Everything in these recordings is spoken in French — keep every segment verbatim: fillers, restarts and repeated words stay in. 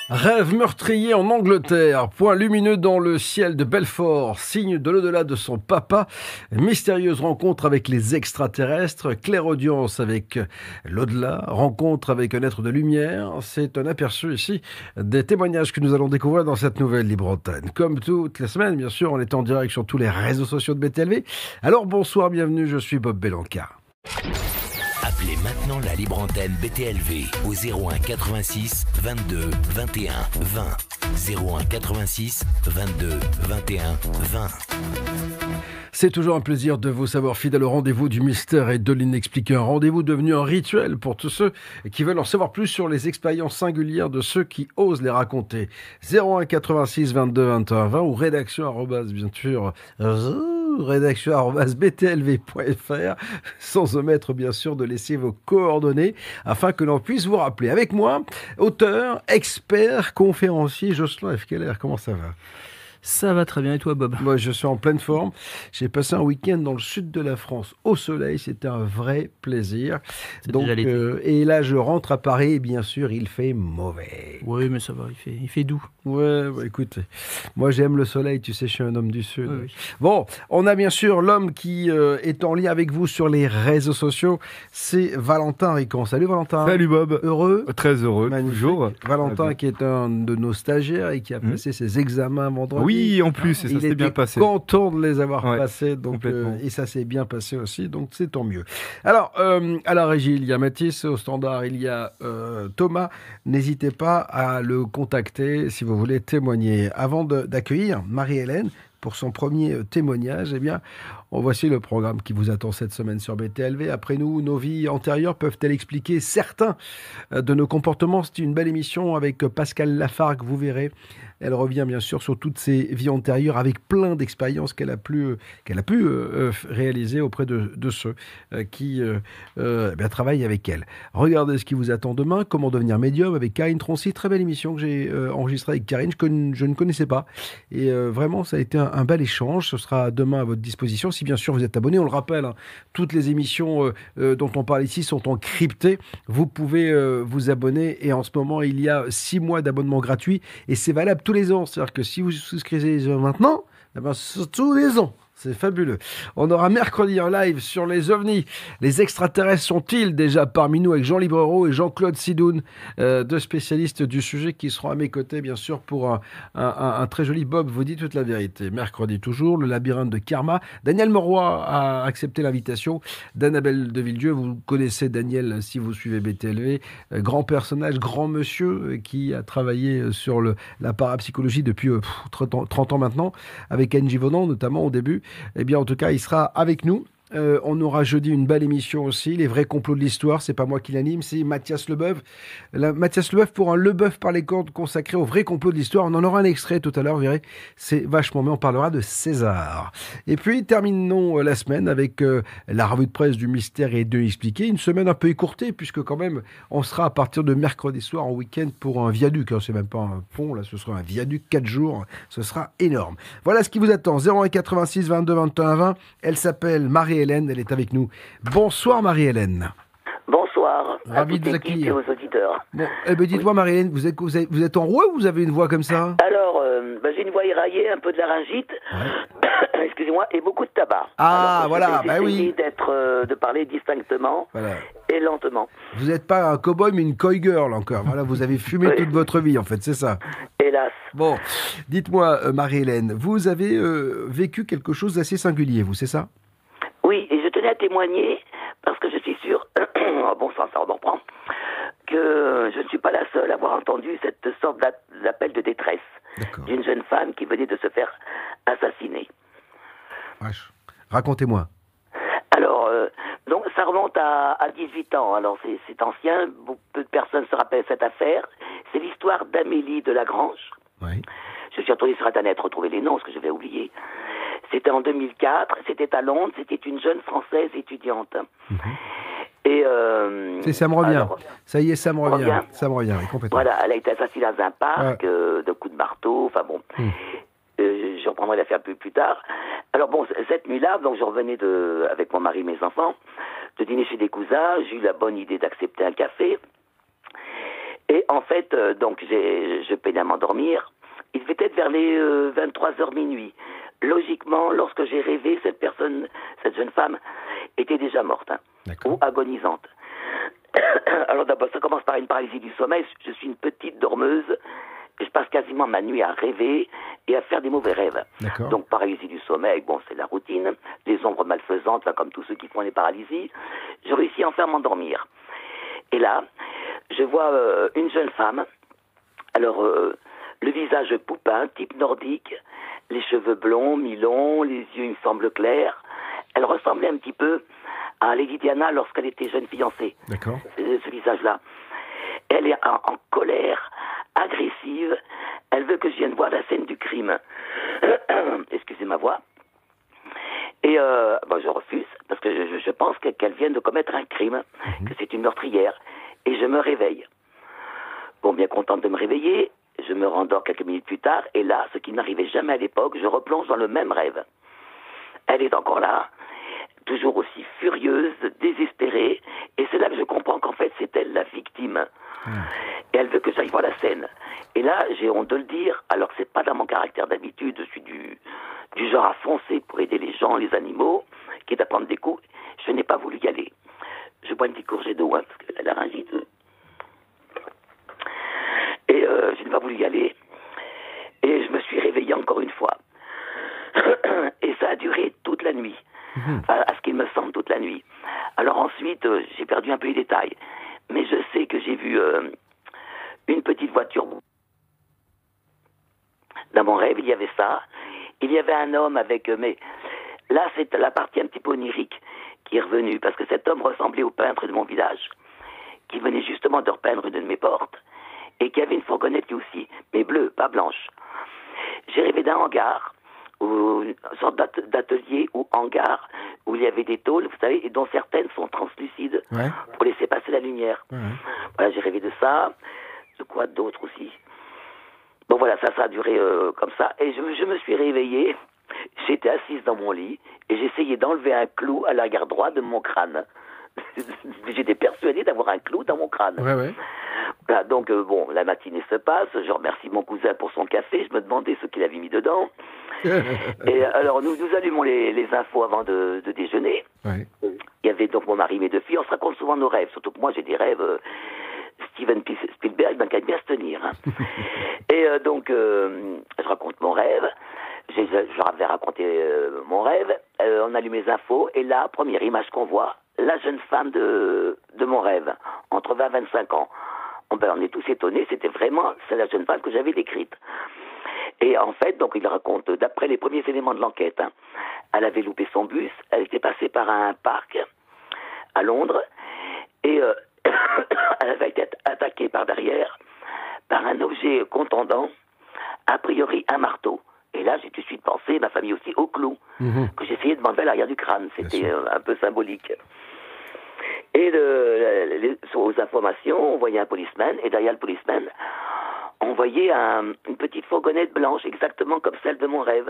Rêve meurtrier en Angleterre, point lumineux dans le ciel de Belfort, signe de l'au-delà de son papa, mystérieuse rencontre avec les extraterrestres, clairaudience avec l'au-delà, rencontre avec un être de lumière. C'est un aperçu ici des témoignages que nous allons découvrir dans cette nouvelle Libre Antenne. Comme toutes les semaines, bien sûr, on est en direct sur tous les réseaux sociaux de B T L V. Alors bonsoir, bienvenue, je suis Bob Belanca. Appelez maintenant la Libre Antenne B T L V au zéro un quatre-vingt-six vingt-deux vingt et un vingt. zéro un quatre-vingt-six vingt-deux vingt et un vingt. C'est toujours un plaisir de vous savoir fidèle au rendez-vous du mystère et de l'inexpliqué. Un rendez-vous devenu un rituel pour tous ceux qui veulent en savoir plus sur les expériences singulières de ceux qui osent les raconter. zéro un quatre-vingt-six vingt-deux vingt et un vingt ou rédaction arrobase, bien sûr, rédaction arobase b t l v point f r, sans omettre bien sûr de laisser vos coordonnées afin que l'on puisse vous rappeler. Avec moi, auteur, expert, conférencier, Jocelyn F. Keller. Comment ça va ? Ça va très bien, et toi Bob ? Moi, je suis en pleine forme. J'ai passé un week-end dans le sud de la France, au soleil. C'était un vrai plaisir. C'est Donc, déjà l'été. euh, et là, je rentre à Paris et bien sûr, il fait mauvais. Oui, mais ça va, il fait, il fait doux. Ouais, bah, écoute, moi j'aime le soleil, tu sais, je suis un homme du Sud. Oui, oui. Bon, on a bien sûr l'homme qui euh, est en lien avec vous sur les réseaux sociaux, c'est Valentin Ricon. Salut Valentin. Salut Bob. Heureux. Très heureux, Magnifique. toujours. Valentin qui est un de nos stagiaires et qui a Mmh. passé ses examens vendredi. Oui, en plus, et ça Il s'est était bien passé. content de les avoir Ouais, passés, donc, complètement. euh, et ça s'est bien passé aussi, donc c'est tant mieux. Alors, euh, à la régie, il y a Mathis, au standard, il y a euh, Thomas. N'hésitez pas à le contacter si vous voulez témoigner. Avant de- d'accueillir Marie-Hélène pour son premier euh, témoignage, eh bien, on voici le programme qui vous attend cette semaine sur B T L V. Après nous, nos vies antérieures peuvent-elles expliquer certains euh, de nos comportements? C'est une belle émission avec euh, Pascal Lafargue, vous verrez. Elle revient bien sûr sur toutes ses vies antérieures avec plein d'expériences qu'elle a, pu, euh, qu'elle a pu euh, euh, réaliser auprès de, de ceux euh, qui euh, euh, eh bien, travaillent avec elle. Regardez ce qui vous attend demain, comment devenir médium avec Karine Troncy. Très belle émission que j'ai euh, enregistrée avec Karine, que je ne connaissais pas. Et euh, vraiment, ça a été un, un bel échange. Ce sera demain à votre disposition. Si bien sûr vous êtes abonné, on le rappelle, hein, toutes les émissions euh, euh, dont on parle ici sont encryptées. Vous pouvez euh, vous abonner et en ce moment, il y a six mois d'abonnement gratuit et c'est valable tous les ans. C'est-à-dire que si vous souscrivez maintenant, eh ben, c'est tous les ans. C'est fabuleux. On aura mercredi un live sur les ovnis. Les extraterrestres sont-ils déjà parmi nous avec Jean Librereau et Jean-Claude Sidoun, euh, deux spécialistes du sujet qui seront à mes côtés, bien sûr, pour un, un, un, un très joli Bob vous dit toute la vérité. Mercredi toujours, le labyrinthe de Karma. Daniel Moroy a accepté l'invitation d'Annabelle de Villedieu. Vous connaissez Daniel si vous suivez B T L V. Euh, grand personnage, grand monsieur euh, qui a travaillé euh, sur le, la parapsychologie depuis euh, pff, trente ans, trente ans maintenant, avec Angie Vaudon notamment au début. Eh bien, en tout cas, il sera avec nous. Euh, on aura jeudi une belle émission aussi, les vrais complots de l'histoire. C'est pas moi qui l'anime, c'est Mathias Leboeuf. La, Mathias Leboeuf pour un Leboeuf par les cordes consacré aux vrais complots de l'histoire. On en aura un extrait tout à l'heure, vous verrez. C'est vachement bien. On parlera de César. Et puis, terminons euh, la semaine avec euh, la revue de presse du mystère et de l'expliquer. Une semaine un peu écourtée, puisque quand même, on sera à partir de mercredi soir en week-end pour un viaduc. Hein, c'est même pas un pont, là, ce sera un viaduc, quatre jours. Ce sera énorme. Voilà ce qui vous attend. zéro un quatre-vingt-six vingt-deux vingt et un vingt. Elle s'appelle Marie Hélène, elle est avec nous. Bonsoir Marie-Hélène. Bonsoir. Ravi à de toute vous l'équipe accueillir. et aux auditeurs. Bon, eh ben dites-moi Marie-Hélène, vous êtes, vous êtes, vous êtes enrouée ou vous avez une voix comme ça? Alors, euh, bah, j'ai une voix éraillée, un peu de laryngite, excusez-moi, et beaucoup de tabac. Ah, Alors, voilà, je vais bah oui. essayer d'être, euh, de parler distinctement Voilà. et lentement. Vous n'êtes pas un cow-boy mais une coy girl encore. Voilà, vous avez fumé Oui. toute votre vie en fait, c'est ça. Hélas. Bon, dites-moi euh, Marie-Hélène, vous avez euh, vécu quelque chose d'assez singulier, vous, c'est ça? Oui, et je tenais à témoigner, parce que je suis sûr, oh, bon sang, ça reprend, que je ne suis pas la seule à avoir entendu cette sorte d'a- d'appel de détresse D'accord. d'une jeune femme qui venait de se faire assassiner. Vache. Racontez-moi. Alors, euh, donc ça remonte à, à dix-huit ans, alors c'est, c'est ancien, beaucoup peu de personnes se rappellent cette affaire. C'est l'histoire d'Amélie de Lagrange. Oui. Je suis retourné sur Internet retrouver les noms, ce que je vais oublier. C'était en deux mille quatre, c'était à Londres, c'était une jeune Française étudiante. Mhm. Et euh, C'est, ça me revient. alors, Ça y est, ça me revient. revient. Ça me revient, oui, complètement. voilà, elle a été assassinée dans un parc, Ouais. euh, de coups de marteau, enfin bon. Hmm. Euh, je reprendrai l'affaire plus, plus tard. Alors bon, c- cette nuit-là, donc je revenais de, avec mon mari et mes enfants, de dîner chez des cousins. J'ai eu la bonne idée d'accepter un café. Et en fait, euh, donc, j'ai, je peinais à m'endormir. Il devait être vers les euh, vingt-trois heures minuit. Logiquement, lorsque j'ai rêvé, cette personne, cette jeune femme, était déjà morte, hein, ou agonisante. Alors d'abord, ça commence par une paralysie du sommeil. Je suis une petite dormeuse. Et je passe quasiment ma nuit à rêver et à faire des mauvais rêves. D'accord. Donc paralysie du sommeil, bon, c'est la routine. Les ombres malfaisantes, là, comme tous ceux qui font les paralysies. Je réussis enfin à m'endormir. Et là, je vois euh, une jeune femme. Alors, euh, le visage poupin, type nordique, les cheveux blonds, mi-longs, les yeux, il me semble, clairs. Elle ressemblait un petit peu à Lady Diana lorsqu'elle était jeune fiancée. D'accord. Ce, ce visage-là. Elle est en, en colère, agressive. Elle veut que je vienne voir la scène du crime. Excusez ma voix. Et euh, bon, je refuse, parce que je, je pense que, qu'elle vient de commettre un crime, mm-hmm. que c'est une meurtrière. Et je me réveille. Bon, bien contente de me réveiller, je me rendors quelques minutes plus tard, et là, ce qui n'arrivait jamais à l'époque, je replonge dans le même rêve. Elle est encore là, toujours aussi furieuse, désespérée, et c'est là que je comprends qu'en fait, c'est elle la victime. Mmh. Et elle veut que j'aille voir la scène. Et là, j'ai honte de le dire, alors que c'est pas dans mon caractère d'habitude, je suis du, du genre à foncer pour aider les gens, les animaux, qui est à prendre des coups. Je n'ai pas voulu y aller. Je bois une petite gorgée d'eau, hein, parce que la laryngite. Et euh, je n'ai pas voulu y aller. Et je me suis réveillé encore une fois. Et ça a duré toute la nuit. Mmh. Enfin, à ce qu'il me semble, toute la nuit. Alors ensuite, euh, j'ai perdu un peu les détails. Mais je sais que j'ai vu euh, une petite voiture. Dans mon rêve, il y avait ça. Il y avait un homme avec... Euh, mais là, c'est la partie un petit peu onirique qui est revenue. Parce que cet homme ressemblait au peintre de mon village, qui venait justement de repeindre une de mes portes. Et qui avait une fourgonnette lui aussi, mais bleue, pas blanche. J'ai rêvé d'un hangar, ou une sorte d'atelier ou hangar, où il y avait des tôles, vous savez, et dont certaines sont translucides, ouais. pour laisser passer la lumière. Ouais. Voilà, j'ai rêvé de ça, de quoi d'autre aussi. Bon voilà, ça, ça a duré euh, comme ça, et je, je me suis réveillé, j'étais assise dans mon lit, et j'essayais d'enlever un clou à l'arrière droit de mon crâne. J'étais persuadé d'avoir un clou dans mon crâne. Ouais, ouais. Voilà, donc, euh, bon, la matinée se passe, je remercie mon cousin pour son café, je me demandais ce qu'il avait mis dedans. Et alors, nous, nous allumons les, les infos avant de, de déjeuner. Ouais. Il y avait donc mon mari, mes deux filles, on se raconte souvent nos rêves, surtout que moi, j'ai des rêves... Euh, Steven Spielberg, ben, qui aime bien se tenir. Hein. Et euh, donc, euh, je raconte mon rêve, je, je leur avais raconté euh, mon rêve, euh, on allume les infos, et là, première image qu'on voit, la jeune femme de, de mon rêve, entre vingt et vingt-cinq ans. On, ben, on est tous étonnés, c'était vraiment, c'est la jeune femme que j'avais décrite. Et en fait, donc il raconte, d'après les premiers éléments de l'enquête, hein, elle avait loupé son bus, elle était passée par un parc à Londres, et euh, elle avait été attaquée par derrière par un objet contondant, a priori un marteau. Et là, j'ai tout de suite pensé, ma famille aussi, au clou, mmh. que j'essayais de m'enlever à l'arrière du crâne. C'était euh, un peu symbolique. Et le, les, aux informations, on voyait un policeman, et derrière le policeman, on voyait un, une petite fourgonnette blanche, exactement comme celle de mon rêve.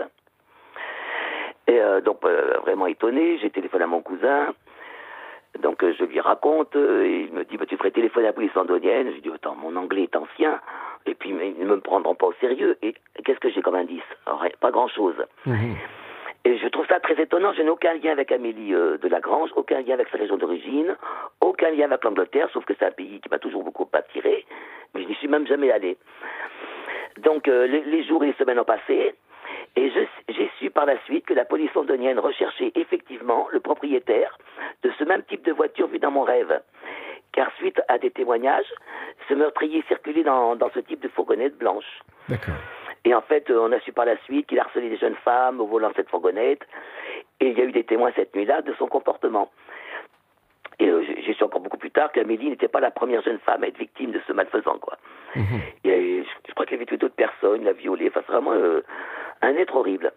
Et euh, donc, euh, vraiment étonné, j'ai téléphoné à mon cousin, donc euh, je lui raconte, euh, et il me dit, bah, tu ferais téléphoner à la police londonienne. Je lui dis, attends, mon anglais est ancien, et puis mais, ils ne me prendront pas au sérieux, et qu'est-ce que j'ai comme indice? Alors, pas grand-chose. Mmh. Et je trouve ça très étonnant, je n'ai aucun lien avec Amélie euh, de Lagrange, aucun lien avec sa région d'origine, aucun lien avec l'Angleterre, sauf que c'est un pays qui m'a toujours beaucoup attiré, mais je n'y suis même jamais allé. Donc euh, les, les jours et les semaines ont passé, et je, j'ai su par la suite que la police londonienne recherchait effectivement le propriétaire de ce même type de voiture vue dans mon rêve. Car suite à des témoignages, ce meurtrier circulait dans, dans ce type de fourgonnette blanche. D'accord. Et en fait, on a su par la suite qu'il harcelait des jeunes femmes au volant de cette fourgonnette. Et il y a eu des témoins cette nuit-là de son comportement. Et euh, j'ai su encore beaucoup plus tard qu'Amélie n'était pas la première jeune femme à être victime de ce malfaisant, quoi. Mmh. Et je, je crois qu'il avait tué d'autres personnes, l'a violée. Enfin, c'est vraiment euh, un être horrible.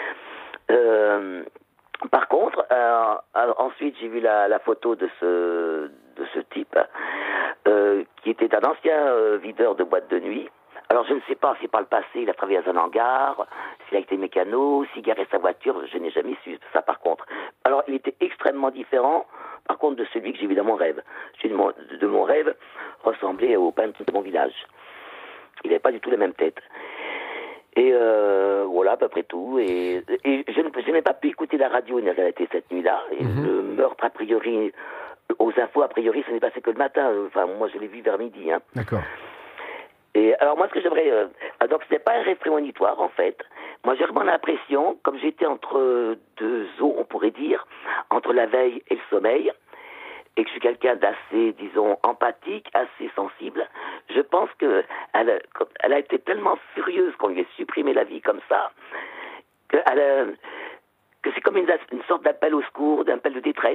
Euh, par contre, euh, ensuite, j'ai vu la, la photo de ce, de ce type, euh, qui était un ancien euh, videur de boîte de nuit. Alors, je ne sais pas si par le passé, il a travaillé dans un hangar, s'il a été mécano, s'il garait sa voiture, je n'ai jamais su ça par contre. Alors, il était extrêmement différent Par contre, de celui que j'ai vu dans mon rêve. Celui de mon, de mon rêve ressemblait au peintre de mon village. Il n'avait pas du tout la même tête. Et euh, voilà, à peu près tout. Et, et je, je n'ai pas pu écouter la radio en réalité cette nuit-là. Et mm-hmm. le meurtre, a priori, aux infos, a priori, ce n'est passé que le matin. Enfin, moi, je l'ai vu vers midi. Hein. D'accord. Et alors, moi, ce que j'aimerais... Euh, donc, ce n'est pas un rêve prémonitoire, en fait. Moi, j'ai vraiment l'impression, comme j'étais entre deux eaux, on pourrait dire, entre la veille et le sommeil, et que je suis quelqu'un d'assez, disons, empathique, assez sensible, je pense que elle a, elle a été tellement furieuse qu'on lui ait supprimé la vie comme ça, que, elle a, que c'est comme une, une sorte d'appel au secours, d'appel de détresse.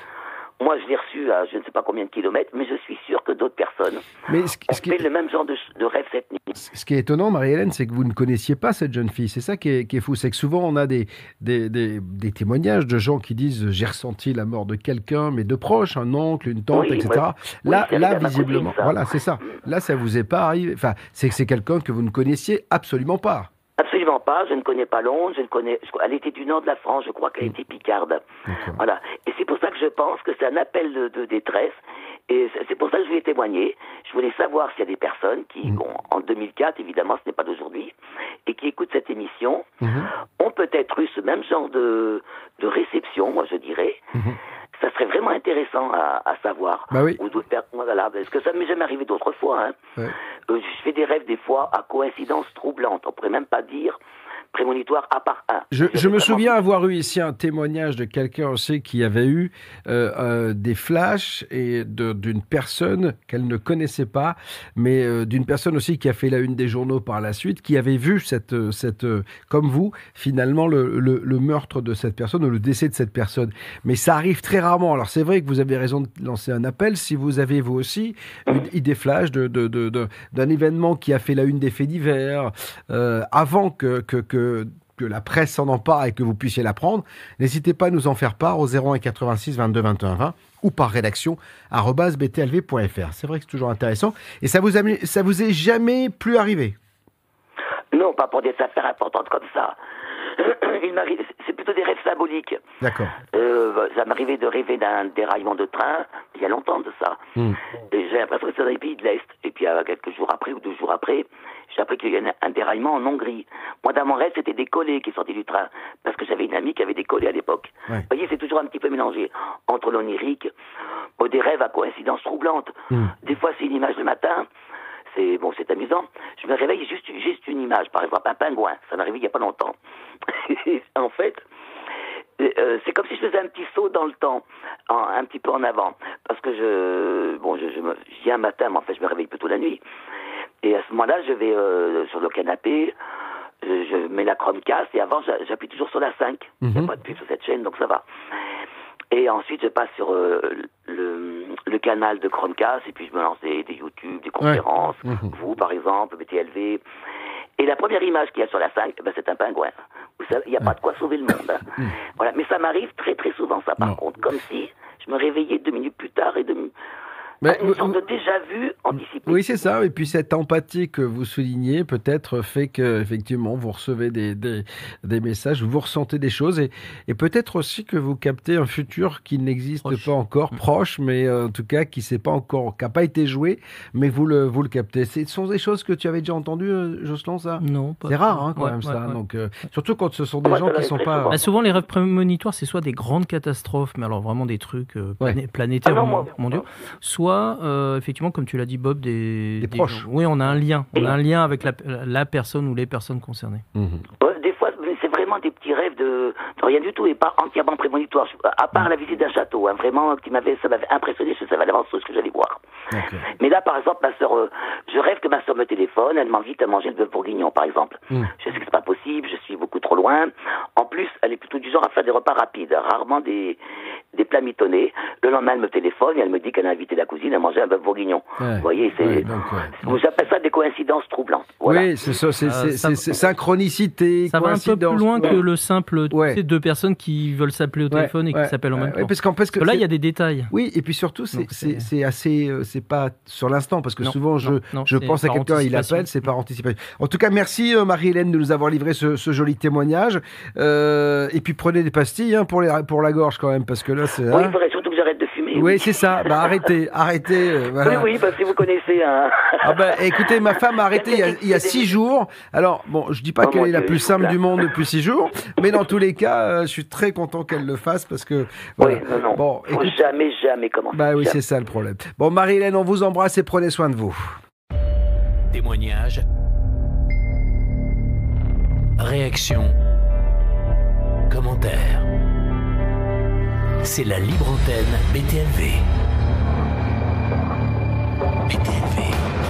Moi, je l'ai reçu à je ne sais pas combien de kilomètres, mais je suis sûr que d'autres personnes mais ce, ont ce qui fait est... le même genre de, de rêve cette nuit. Ce qui est étonnant, Marie-Hélène, c'est que vous ne connaissiez pas cette jeune fille. C'est ça qui est, qui est fou. C'est que souvent, on a des, des, des, des témoignages de gens qui disent « j'ai ressenti la mort de quelqu'un, mais de proche, un oncle, une tante, oui, et cetera » Oui, Là, oui, là visiblement, cousine, voilà, c'est ça. Là, ça vous est pas arrivé. Enfin, c'est que c'est quelqu'un que vous ne connaissiez absolument pas. Absolument pas, je ne connais pas Londres, je ne connais... Elle était du nord de la France, je crois qu'elle était picarde. D'accord. Voilà. Et c'est pour ça que je pense que c'est un appel de, de détresse. Et c'est pour ça que je voulais témoigner. Je voulais savoir s'il y a des personnes qui, mmh. bon, en deux mille quatre, évidemment, ce n'est pas d'aujourd'hui, et qui écoutent cette émission, mmh. ont peut-être eu ce même genre de, de réception, moi je dirais. Mmh. Ça serait vraiment intéressant à, à savoir. Bah oui. Ou d'autres personnes, voilà, parce que ça ne m'est jamais arrivé d'autres fois. Hein. Ouais. Euh, je fais des rêves des fois à coïncidence troublante. On pourrait même pas dire prémonitoire à part un. Je, je me souviens avoir eu ici un témoignage de quelqu'un aussi qui avait eu euh, euh, des flashs et de, d'une personne qu'elle ne connaissait pas, mais euh, d'une personne aussi qui a fait la une des journaux par la suite, qui avait vu cette, cette euh, comme vous, finalement le, le, le meurtre de cette personne ou le décès de cette personne. Mais ça arrive très rarement. Alors c'est vrai que vous avez raison de lancer un appel. Si vous avez vous aussi une idée flash de, de, de, de, d'un événement qui a fait la une des faits divers euh, avant que, que, que que la presse s'en empare et que vous puissiez l'apprendre, n'hésitez pas à nous en faire part au zéro un quatre-vingt-six vingt-deux vingt et un vingt ou par rédaction arobase b t l v point f r. C'est vrai que c'est toujours intéressant. Et ça vous, a, ça vous est jamais plus arrivé? Non, pas pour des affaires importantes comme ça. Il m'arrive, c'est plutôt des rêves symboliques. D'accord. Euh, ça m'arrivait de rêver d'un déraillement de train, il y a longtemps de ça. Mm. Et j'ai l'impression que c'est dans les pays de l'Est. Et puis euh, quelques jours après ou deux jours après, j'ai appris qu'il y a un déraillement en Hongrie. Moi, dans mon rêve, c'était des collets qui sortaient du train. Parce que j'avais une amie qui avait des collets à l'époque. Ouais. Vous voyez, c'est toujours un petit peu mélangé. Entre l'onirique, oh, des rêves à coïncidence troublante. Mm. Des fois, c'est une image le matin. C'est, bon, c'est amusant. Je me réveille juste, juste une image. Par exemple, un pingouin. Ça m'est arrivé il n'y a pas longtemps. En fait, euh, c'est comme si je faisais un petit saut dans le temps, en, un petit peu en avant. Parce que je, bon, je, je, me, je viens un matin, mais en fait, je me réveille plutôt la nuit. Et à ce moment-là, je vais euh, sur le canapé, je, je mets la Chromecast, et avant, j'appuie toujours sur la cinq. Il n'y a pas de pub sur cette chaîne, donc ça va. Et ensuite, je passe sur euh, le, le canal de Chromecast, et puis je me lance des, des YouTube, des conférences, ouais. mmh. vous, par exemple, B T L V. Et la première image qu'il y a sur la cinq, ben, c'est un pingouin. Il n'y a ouais. pas de quoi sauver le monde. Hein. Mmh. Voilà. Mais ça m'arrive très très souvent, ça, par non. contre. Comme si je me réveillais deux minutes plus tard et de... Mais, une sorte de déjà-vu anticipé. Oui, c'est ça. Et puis cette empathie que vous soulignez peut-être fait que effectivement vous recevez des, des, des messages, vous ressentez des choses et, et peut-être aussi que vous captez un futur qui n'existe proche. pas encore, mmh. proche, mais euh, en tout cas qui s'est pas encore, qui n'a pas été joué, mais vous le, vous le captez. Ce sont des choses que tu avais déjà entendues, euh, Jocelyn, ça? Non, pas c'est rare hein, quand ouais, même ouais, ça. Ouais. Donc, euh, surtout quand ce sont des ouais, gens qui ne sont pas... Bah, souvent les rêves prémonitoires, c'est soit des grandes catastrophes, mais alors vraiment des trucs euh, plané- ouais. planétaires, ah non, mondiaux, soit euh, effectivement, comme tu l'as dit, Bob, des, des, des proches. Gens. Oui, on a un lien. On a un lien avec la, la personne ou les personnes concernées. Mmh. Ouais, des fois, c'est vraiment des petits rêves de, de rien du tout et pas entièrement prémonitoires. À part mmh. la visite d'un château, hein, vraiment, qui m'avait, ça m'avait impressionné. Je savais à l'avance ce que j'allais voir. Okay. Mais là, par exemple, ma sœur, euh, je rêve que ma sœur me téléphone. Elle m'invite à manger le bœuf bourguignon, par exemple. Mmh. Je sais que c'est pas possible. Je suis beaucoup trop loin. En plus, elle est plutôt du genre à faire des repas rapides, rarement des des plats mitonnés. Le lendemain, elle me téléphone et elle me dit qu'elle a invité la cousine à manger un bœuf bourguignon. Ouais. Vous voyez, c'est, ouais, donc, ouais. j'appelle ça des coïncidences troublantes. Voilà. Oui, c'est ça, c'est, c'est, c'est, c'est synchronicité, ça va un peu plus loin ouais. que le simple, tu ouais. sais, deux personnes qui veulent s'appeler au téléphone ouais, et qui ouais, s'appellent en même ouais, temps. Parce, qu'en, parce que, que là, il y a des détails. Oui, et puis surtout, c'est, donc, c'est, c'est... c'est assez, euh, c'est pas sur l'instant, parce que non, souvent, je, non, non, je pense à quelqu'un, il appelle, c'est par anticipation. En tout cas, merci euh, Marie-Hélène de nous avoir livré ce, ce joli témoignage. Euh, et puis prenez des pastilles hein, pour, les, pour la gorge quand même, parce que là, c'est... Oui, hein, il faudrait surtout que j'arrête de fumer. aussi. Oui, c'est ça. Bah, arrêtez, arrêtez. Euh, voilà. Oui, oui, parce que vous connaissez un... Ah bah, écoutez, ma femme a arrêté il y a, il y a six jours. Alors, bon, je dis pas Oh, qu'elle mon est la Dieu, plus je simple vous du monde depuis six jours, mais dans tous les cas, euh, je suis très content qu'elle le fasse parce que... Voilà. Oui, non, non. Bon, Faut écoute... jamais, jamais commencer. Bah oui, Jamais. c'est ça le problème. Bon, Marie-Hélène, on vous embrasse et prenez soin de vous. Témoignages, réactions, commentaires. C'est la libre antenne B T L V. B T L V.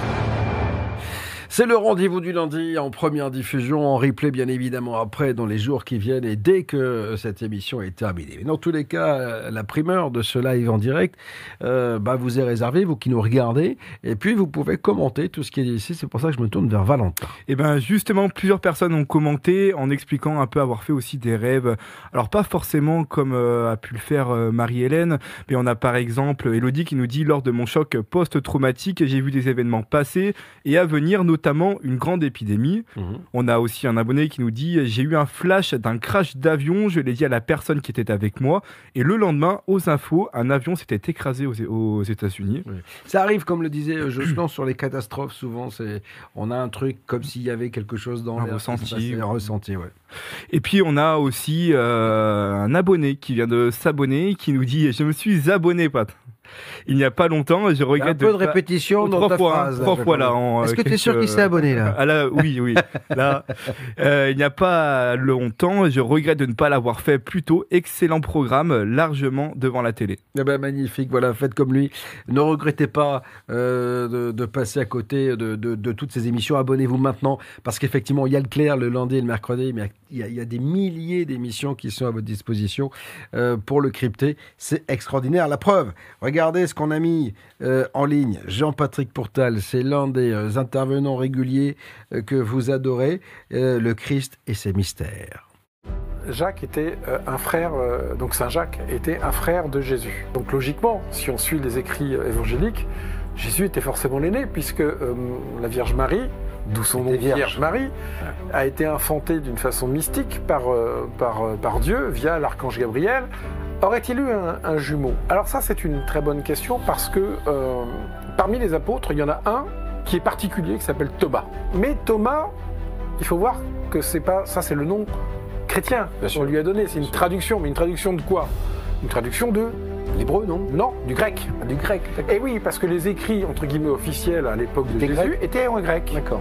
C'est le rendez-vous du lundi en première diffusion, en replay bien évidemment après dans les jours qui viennent et dès que cette émission est terminée. Mais dans tous les cas, la primeur de ce live en direct euh, bah, vous est réservée, vous qui nous regardez, et puis vous pouvez commenter tout ce qui est ici. C'est pour ça que je me tourne vers Valentin. Et bien justement, plusieurs personnes ont commenté en expliquant un peu avoir fait aussi des rêves. Alors pas forcément comme euh, a pu le faire euh, Marie-Hélène, mais on a par exemple Elodie qui nous dit « Lors de mon choc post-traumatique, j'ai vu des événements passer et à venir, notamment notamment une grande épidémie. Mmh. On a aussi un abonné qui nous dit « J'ai eu un flash d'un crash d'avion, je l'ai dit à la personne qui était avec moi, et le lendemain, aux infos, un avion s'était écrasé aux, aux États-Unis. Oui. » Ça arrive, comme le disait Jocelyn, sur les catastrophes, souvent, c'est, on a un truc comme s'il y avait quelque chose dans un l'air. Ressenti. Un ressenti, ouais. Et puis, on a aussi euh, un abonné qui vient de s'abonner, qui nous dit « Je me suis abonné, Pat. » Il n'y a pas longtemps, je regrette. Un peu de, de répétition dans trois ta fois, phrase. Hein, trois fois là. En, Est-ce que tu es sûr qu'il s'est abonné là? Ah là, oui, oui. Là, euh, il n'y a pas longtemps, je regrette de ne pas l'avoir fait plus tôt. Excellent programme, largement devant la télé. Eh ben, magnifique, voilà, faites comme lui. Ne regrettez pas euh, de, de passer à côté de, de, de toutes ces émissions. Abonnez-vous maintenant, parce qu'effectivement, il y a le clair le lundi et le mercredi, mais il y a, il y a des milliers d'émissions qui sont à votre disposition euh, pour le crypter. C'est extraordinaire. La preuve, regardez ce qu'on a mis euh, en ligne. Jean-Patrick Pourtal, c'est l'un des euh, intervenants réguliers euh, que vous adorez, euh, le Christ et ses mystères. Jacques était euh, un frère, euh, donc Saint Jacques était un frère de Jésus. Donc logiquement, si on suit les écrits euh, évangéliques, Jésus était forcément l'aîné, puisque euh, la Vierge Marie, d'où son nom Vierge. Vierge Marie, a été infantée d'une façon mystique par, euh, par, euh, par Dieu, via l'archange Gabriel. Aurait-il eu un, un jumeau? Alors ça, c'est une très bonne question, parce que euh, parmi les apôtres, il y en a un qui est particulier, qui s'appelle Thomas. Mais Thomas, il faut voir que c'est pas, ça c'est le nom chrétien qu'on lui a donné, c'est une traduction, mais une traduction de quoi? Une traduction de l'hébreu, non? Non, du grec. Ah, du grec. Et oui, parce que les écrits, entre guillemets, officiels à l'époque de Jésus grec. étaient en grec. D'accord.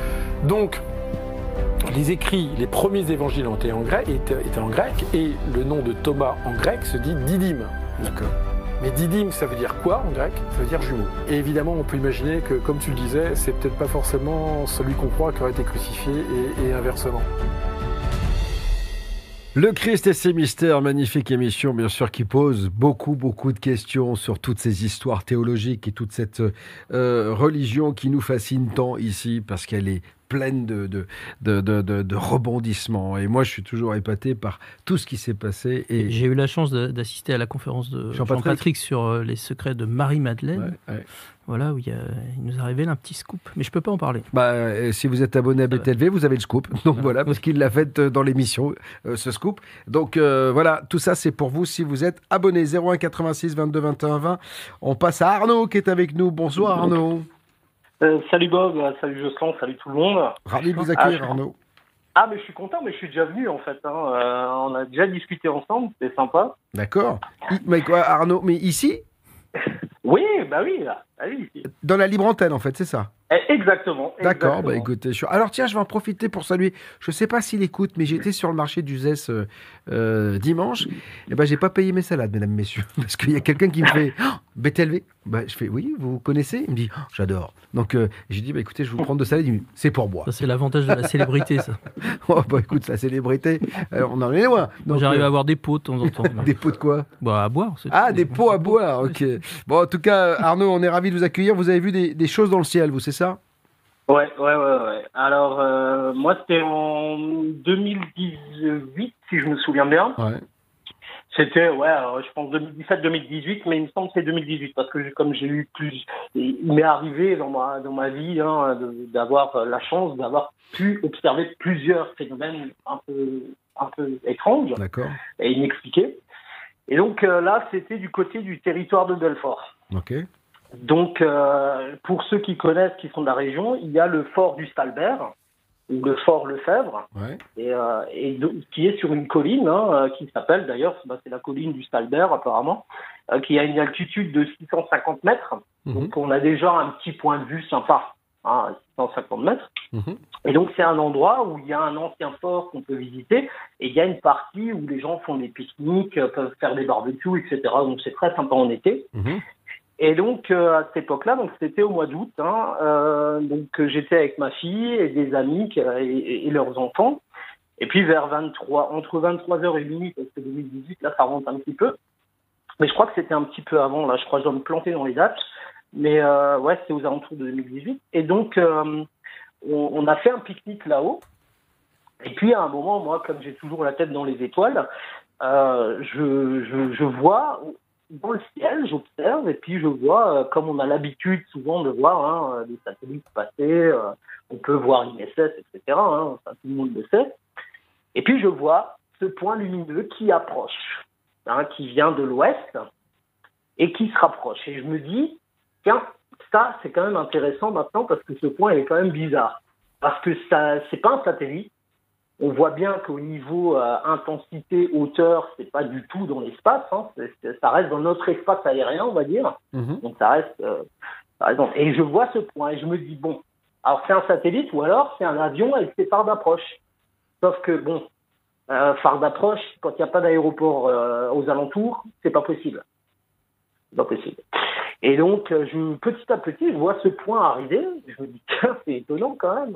Donc, les écrits, les premiers évangiles ont été en grec, étaient, étaient en grec, et le nom de Thomas en grec se dit Didyme. D'accord. Mais Didyme, ça veut dire quoi en grec? Ça veut dire jumeau. Et évidemment, on peut imaginer que, comme tu le disais, c'est peut-être pas forcément celui qu'on croit qui aurait été crucifié et, et inversement. Le Christ et ses mystères, magnifique émission, bien sûr, qui pose beaucoup, beaucoup de questions sur toutes ces histoires théologiques et toute cette euh, religion qui nous fascine tant ici, parce qu'elle est pleine de, de, de, de, de, de rebondissements. Et moi, je suis toujours épaté par tout ce qui s'est passé. Et j'ai eu la chance de, d'assister à la conférence de Jean-Patrick, Jean-Patrick sur les secrets de Marie-Madeleine. Ouais, ouais. Voilà, où il, y a, il nous a révélé un petit scoop. Mais je ne peux pas en parler. Bah, si vous êtes abonné à B T L V, vous avez le scoop. Donc ouais. Voilà, parce qu'il l'a fait dans l'émission, euh, ce scoop. Donc euh, voilà, tout ça, c'est pour vous si vous êtes abonné. zéro un quatre-vingt-six vingt-deux vingt et un vingt. On passe à Arnaud qui est avec nous. Bonsoir Arnaud. Euh, salut Bob, salut Jocelyn, salut tout le monde. Ravi de vous accueillir, ah, Arnaud. Ah, mais je suis content, mais je suis déjà venu en fait. Hein. Euh, on a déjà discuté ensemble, c'était sympa. D'accord. Mais quoi, Arnaud, mais ici? Oui, bah oui, là. Ah oui. Dans la libre antenne, en fait, c'est ça? Exactement. D'accord, bah écoutez, je... alors tiens, je vais en profiter pour saluer. Je ne sais pas s'il écoute, mais j'étais sur le marché du Zès euh, euh, dimanche. Et ben, j'ai pas payé mes salades, mesdames, messieurs, parce qu'il y a quelqu'un qui me fait oh, B T L V. Bah, je fais oui, vous connaissez? Il me dit oh, j'adore. Donc euh, j'ai dit bah écoutez, je vais vous prendre de salade. Il me dit c'est pour moi. Ça c'est l'avantage de la célébrité, ça. Oh bah écoute, la célébrité, alors, on en est loin. Donc, Moi, j'arrive euh... à avoir des pots de temps en temps. Des pots de quoi? Bah à boire. C'est ah, tout. Des pots à boire. Ok. Bon, en tout cas, Arnaud, on est ravis de vous accueillir. Vous avez vu des, des choses dans le ciel, vous, c'est ça? Ouais, ouais, ouais, ouais. Alors, euh, moi, c'était en deux mille dix-huit, si je me souviens bien. Ouais. C'était, ouais, alors, je pense deux mille dix-sept deux mille dix-huit, mais il me semble que c'est deux mille dix-huit, parce que comme j'ai eu plus... Il m'est arrivé dans ma, dans ma vie hein, de, d'avoir la chance d'avoir pu observer plusieurs phénomènes un peu, un peu étranges D'accord. et inexpliqués. Et donc euh, là, c'était du côté du territoire de Belfort. Ok. Donc, euh, pour ceux qui connaissent, qui sont de la région, il y a le fort du Stalbert, ou le fort Lefebvre, ouais. et, euh, et de, qui est sur une colline, hein, qui s'appelle d'ailleurs, bah, c'est la colline du Stalbert apparemment, euh, qui a une altitude de six cent cinquante mètres. Mmh. Donc, on a déjà un petit point de vue sympa, hein, six cent cinquante mètres. Mmh. Et donc, c'est un endroit où il y a un ancien fort qu'on peut visiter, et il y a une partie où les gens font des pique-niques, peuvent faire des barbecues, et cetera. Donc, c'est très sympa en été. Mmh. Et donc, euh, à cette époque-là, donc c'était au mois d'août, hein, euh, donc j'étais avec ma fille et des amis et, et leurs enfants. Et puis, vers vingt-trois, entre vingt-trois heures et minuit, parce que deux mille dix-huit, là, ça remonte un petit peu. Mais je crois que c'était un petit peu avant, là, je crois que je dois me planter dans les dates. Mais euh, ouais, c'était aux alentours de deux mille dix-huit. Et donc, euh, on, on a fait un pique-nique là-haut. Et puis, à un moment, moi, comme j'ai toujours la tête dans les étoiles, euh, je, je, je vois... dans le ciel, j'observe, et puis je vois, euh, comme on a l'habitude souvent de voir hein, des satellites passer, euh, on peut voir l'I S S, et cetera, hein, enfin, tout le monde le sait. Et puis je vois ce point lumineux qui approche, hein, qui vient de l'ouest, et qui se rapproche. Et je me dis, tiens, ça c'est quand même intéressant maintenant, parce que ce point il est quand même bizarre. Parce que ça, c'est pas un satellite. On voit bien qu'au niveau euh, intensité, hauteur, c'est pas du tout dans l'espace. Hein. C'est, c'est, ça reste dans notre espace aérien, on va dire. Mm-hmm. Donc ça reste, euh, ça reste dans... Et je vois ce point et je me dis bon, alors c'est un satellite ou alors c'est un avion avec ses phares d'approche. Sauf que bon, euh, phare d'approche, quand il n'y a pas d'aéroport euh, aux alentours, c'est pas possible. C'est pas possible. Et donc, je, petit à petit, je vois ce point arriver. Je me dis tiens, c'est étonnant quand même.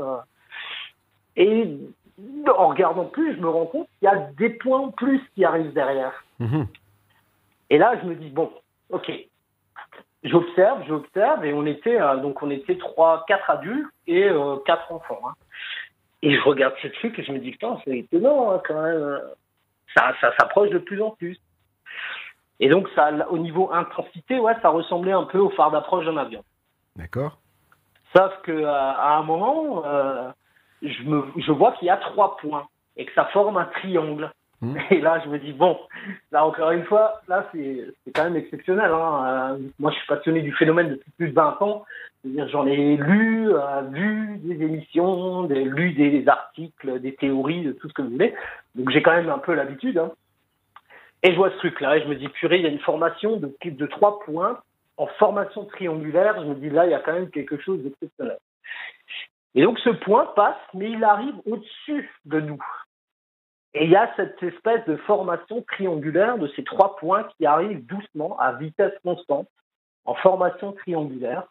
Et en regardant plus, je me rends compte qu'il y a des points en plus qui arrivent derrière. Mmh. Et là, je me dis, bon, ok. J'observe, j'observe, et on était, euh, donc on était trois, quatre adultes et euh, quatre enfants. Hein. Et je regarde ce truc et je me dis, putain, c'est étonnant hein, quand même. Ça, ça s'approche de plus en plus. Et donc, ça, au niveau intensité, ouais, ça ressemblait un peu au phare d'approche d'un avion. D'accord. Sauf que à un moment... Euh, Je, me, je vois qu'il y a trois points et que ça forme un triangle. Mmh. Et là, je me dis, bon, là, encore une fois, là, c'est, c'est quand même exceptionnel. Hein. Euh, moi, je suis passionné du phénomène depuis plus de vingt ans. C'est-à-dire, j'en ai lu, euh, vu des émissions, des, lu des, des articles, des théories, de tout ce que vous voulez. Donc, j'ai quand même un peu l'habitude. Hein. Et je vois ce truc-là et je me dis, purée, il y a une formation de, de trois points en formation triangulaire. Je me dis, là, il y a quand même quelque chose d'exceptionnel. Et donc, ce point passe, mais il arrive au-dessus de nous. Et il y a cette espèce de formation triangulaire de ces trois points qui arrivent doucement, à vitesse constante, en formation triangulaire.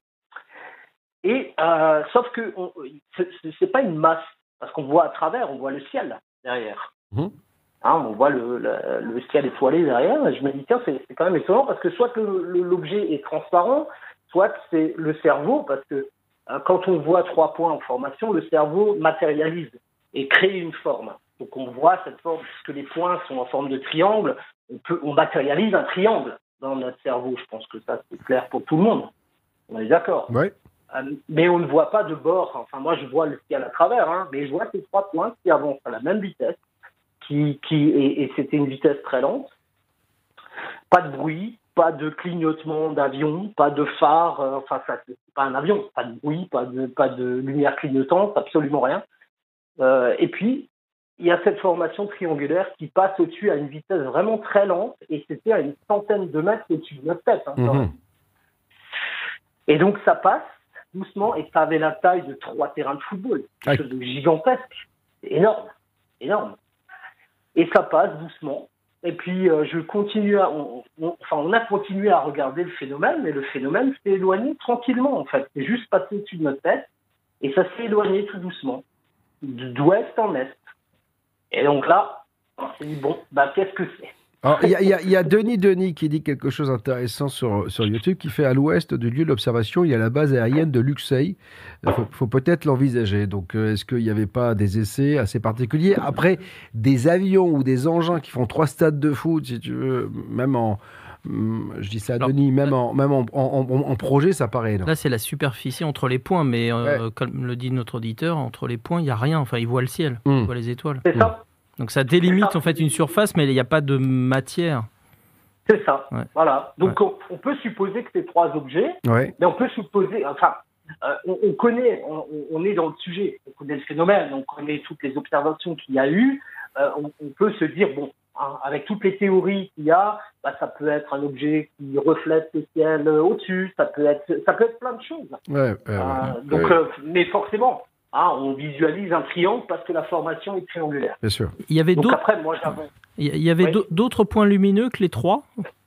Et, euh, sauf que on, c'est, c'est pas une masse, parce qu'on voit à travers, on voit le ciel derrière. Mmh. Hein, on voit le, le, le ciel étoilé derrière. Et je me dis, tiens, c'est, c'est quand même étonnant, parce que soit le, le, l'objet est transparent, soit c'est le cerveau, parce que quand on voit trois points en formation, le cerveau matérialise et crée une forme. Donc on voit cette forme, puisque les points sont en forme de triangle, on, peut, on matérialise un triangle dans notre cerveau. Je pense que ça, c'est clair pour tout le monde. On est d'accord. Oui. Euh, mais on ne voit pas de bord. Enfin, moi, je vois le ciel à travers, hein, mais je vois ces trois points qui avancent à la même vitesse, qui, qui, et, et c'était une vitesse très lente. Pas de bruit. Pas de clignotement d'avion, pas de phare, euh, enfin ça c'est pas un avion, pas de bruit, pas de pas de lumière clignotante, absolument rien. Euh, et puis il y a cette formation triangulaire qui passe au-dessus à une vitesse vraiment très lente et c'était à une centaine de mètres au-dessus de notre tête. Hein, mmh. Et donc ça passe doucement et ça avait la taille de trois terrains de football, quelque chose de gigantesque, énorme, énorme. Et ça passe doucement. Et puis, euh, je continue à, on, on, enfin, on a continué à regarder le phénomène, mais le phénomène s'est éloigné tranquillement, en fait. C'est juste passé au-dessus de notre tête, et ça s'est éloigné tout doucement, d'ouest en est. Et donc là, on s'est dit, bon, bah, qu'est-ce que c'est? Il y, y, y a Denis Denis qui dit quelque chose d'intéressant sur, sur YouTube, qui fait à l'ouest du lieu d'observation, il y a la base aérienne de Luxeuil. Il faut, faut peut-être l'envisager. Donc, est-ce qu'il n'y avait pas des essais assez particuliers? Après, des avions ou des engins qui font trois stades de foot, si tu veux, même en... Je dis ça à Alors, Denis, même, en, même en, en, en, en projet, ça paraît énorme. Là, c'est la superficie entre les points, mais euh, ouais. Comme le dit notre auditeur, entre les points, il n'y a rien. Enfin, il voit le ciel, mmh. il voit les étoiles. C'est ça. Donc ça délimite en fait une surface, mais il n'y a pas de matière. C'est ça. Ouais. Voilà. Donc ouais. on, on peut supposer que c'est trois objets, ouais. mais on peut supposer, enfin, euh, on, on connaît, on, on est dans le sujet, on connaît le phénomène, on connaît toutes les observations qu'il y a eu. Euh, on, on peut se dire bon, hein, avec toutes les théories qu'il y a, bah, ça peut être un objet qui reflète le ciel euh, au-dessus, ça peut être, ça peut être plein de choses. Ouais, ouais, euh, ouais. Donc, ouais. Euh, mais forcément. Ah, on visualise un triangle parce que la formation est triangulaire. Bien sûr. Il y avait Donc d'autres. après, moi, j'avance. Il y avait Oui. d'autres points lumineux que les trois.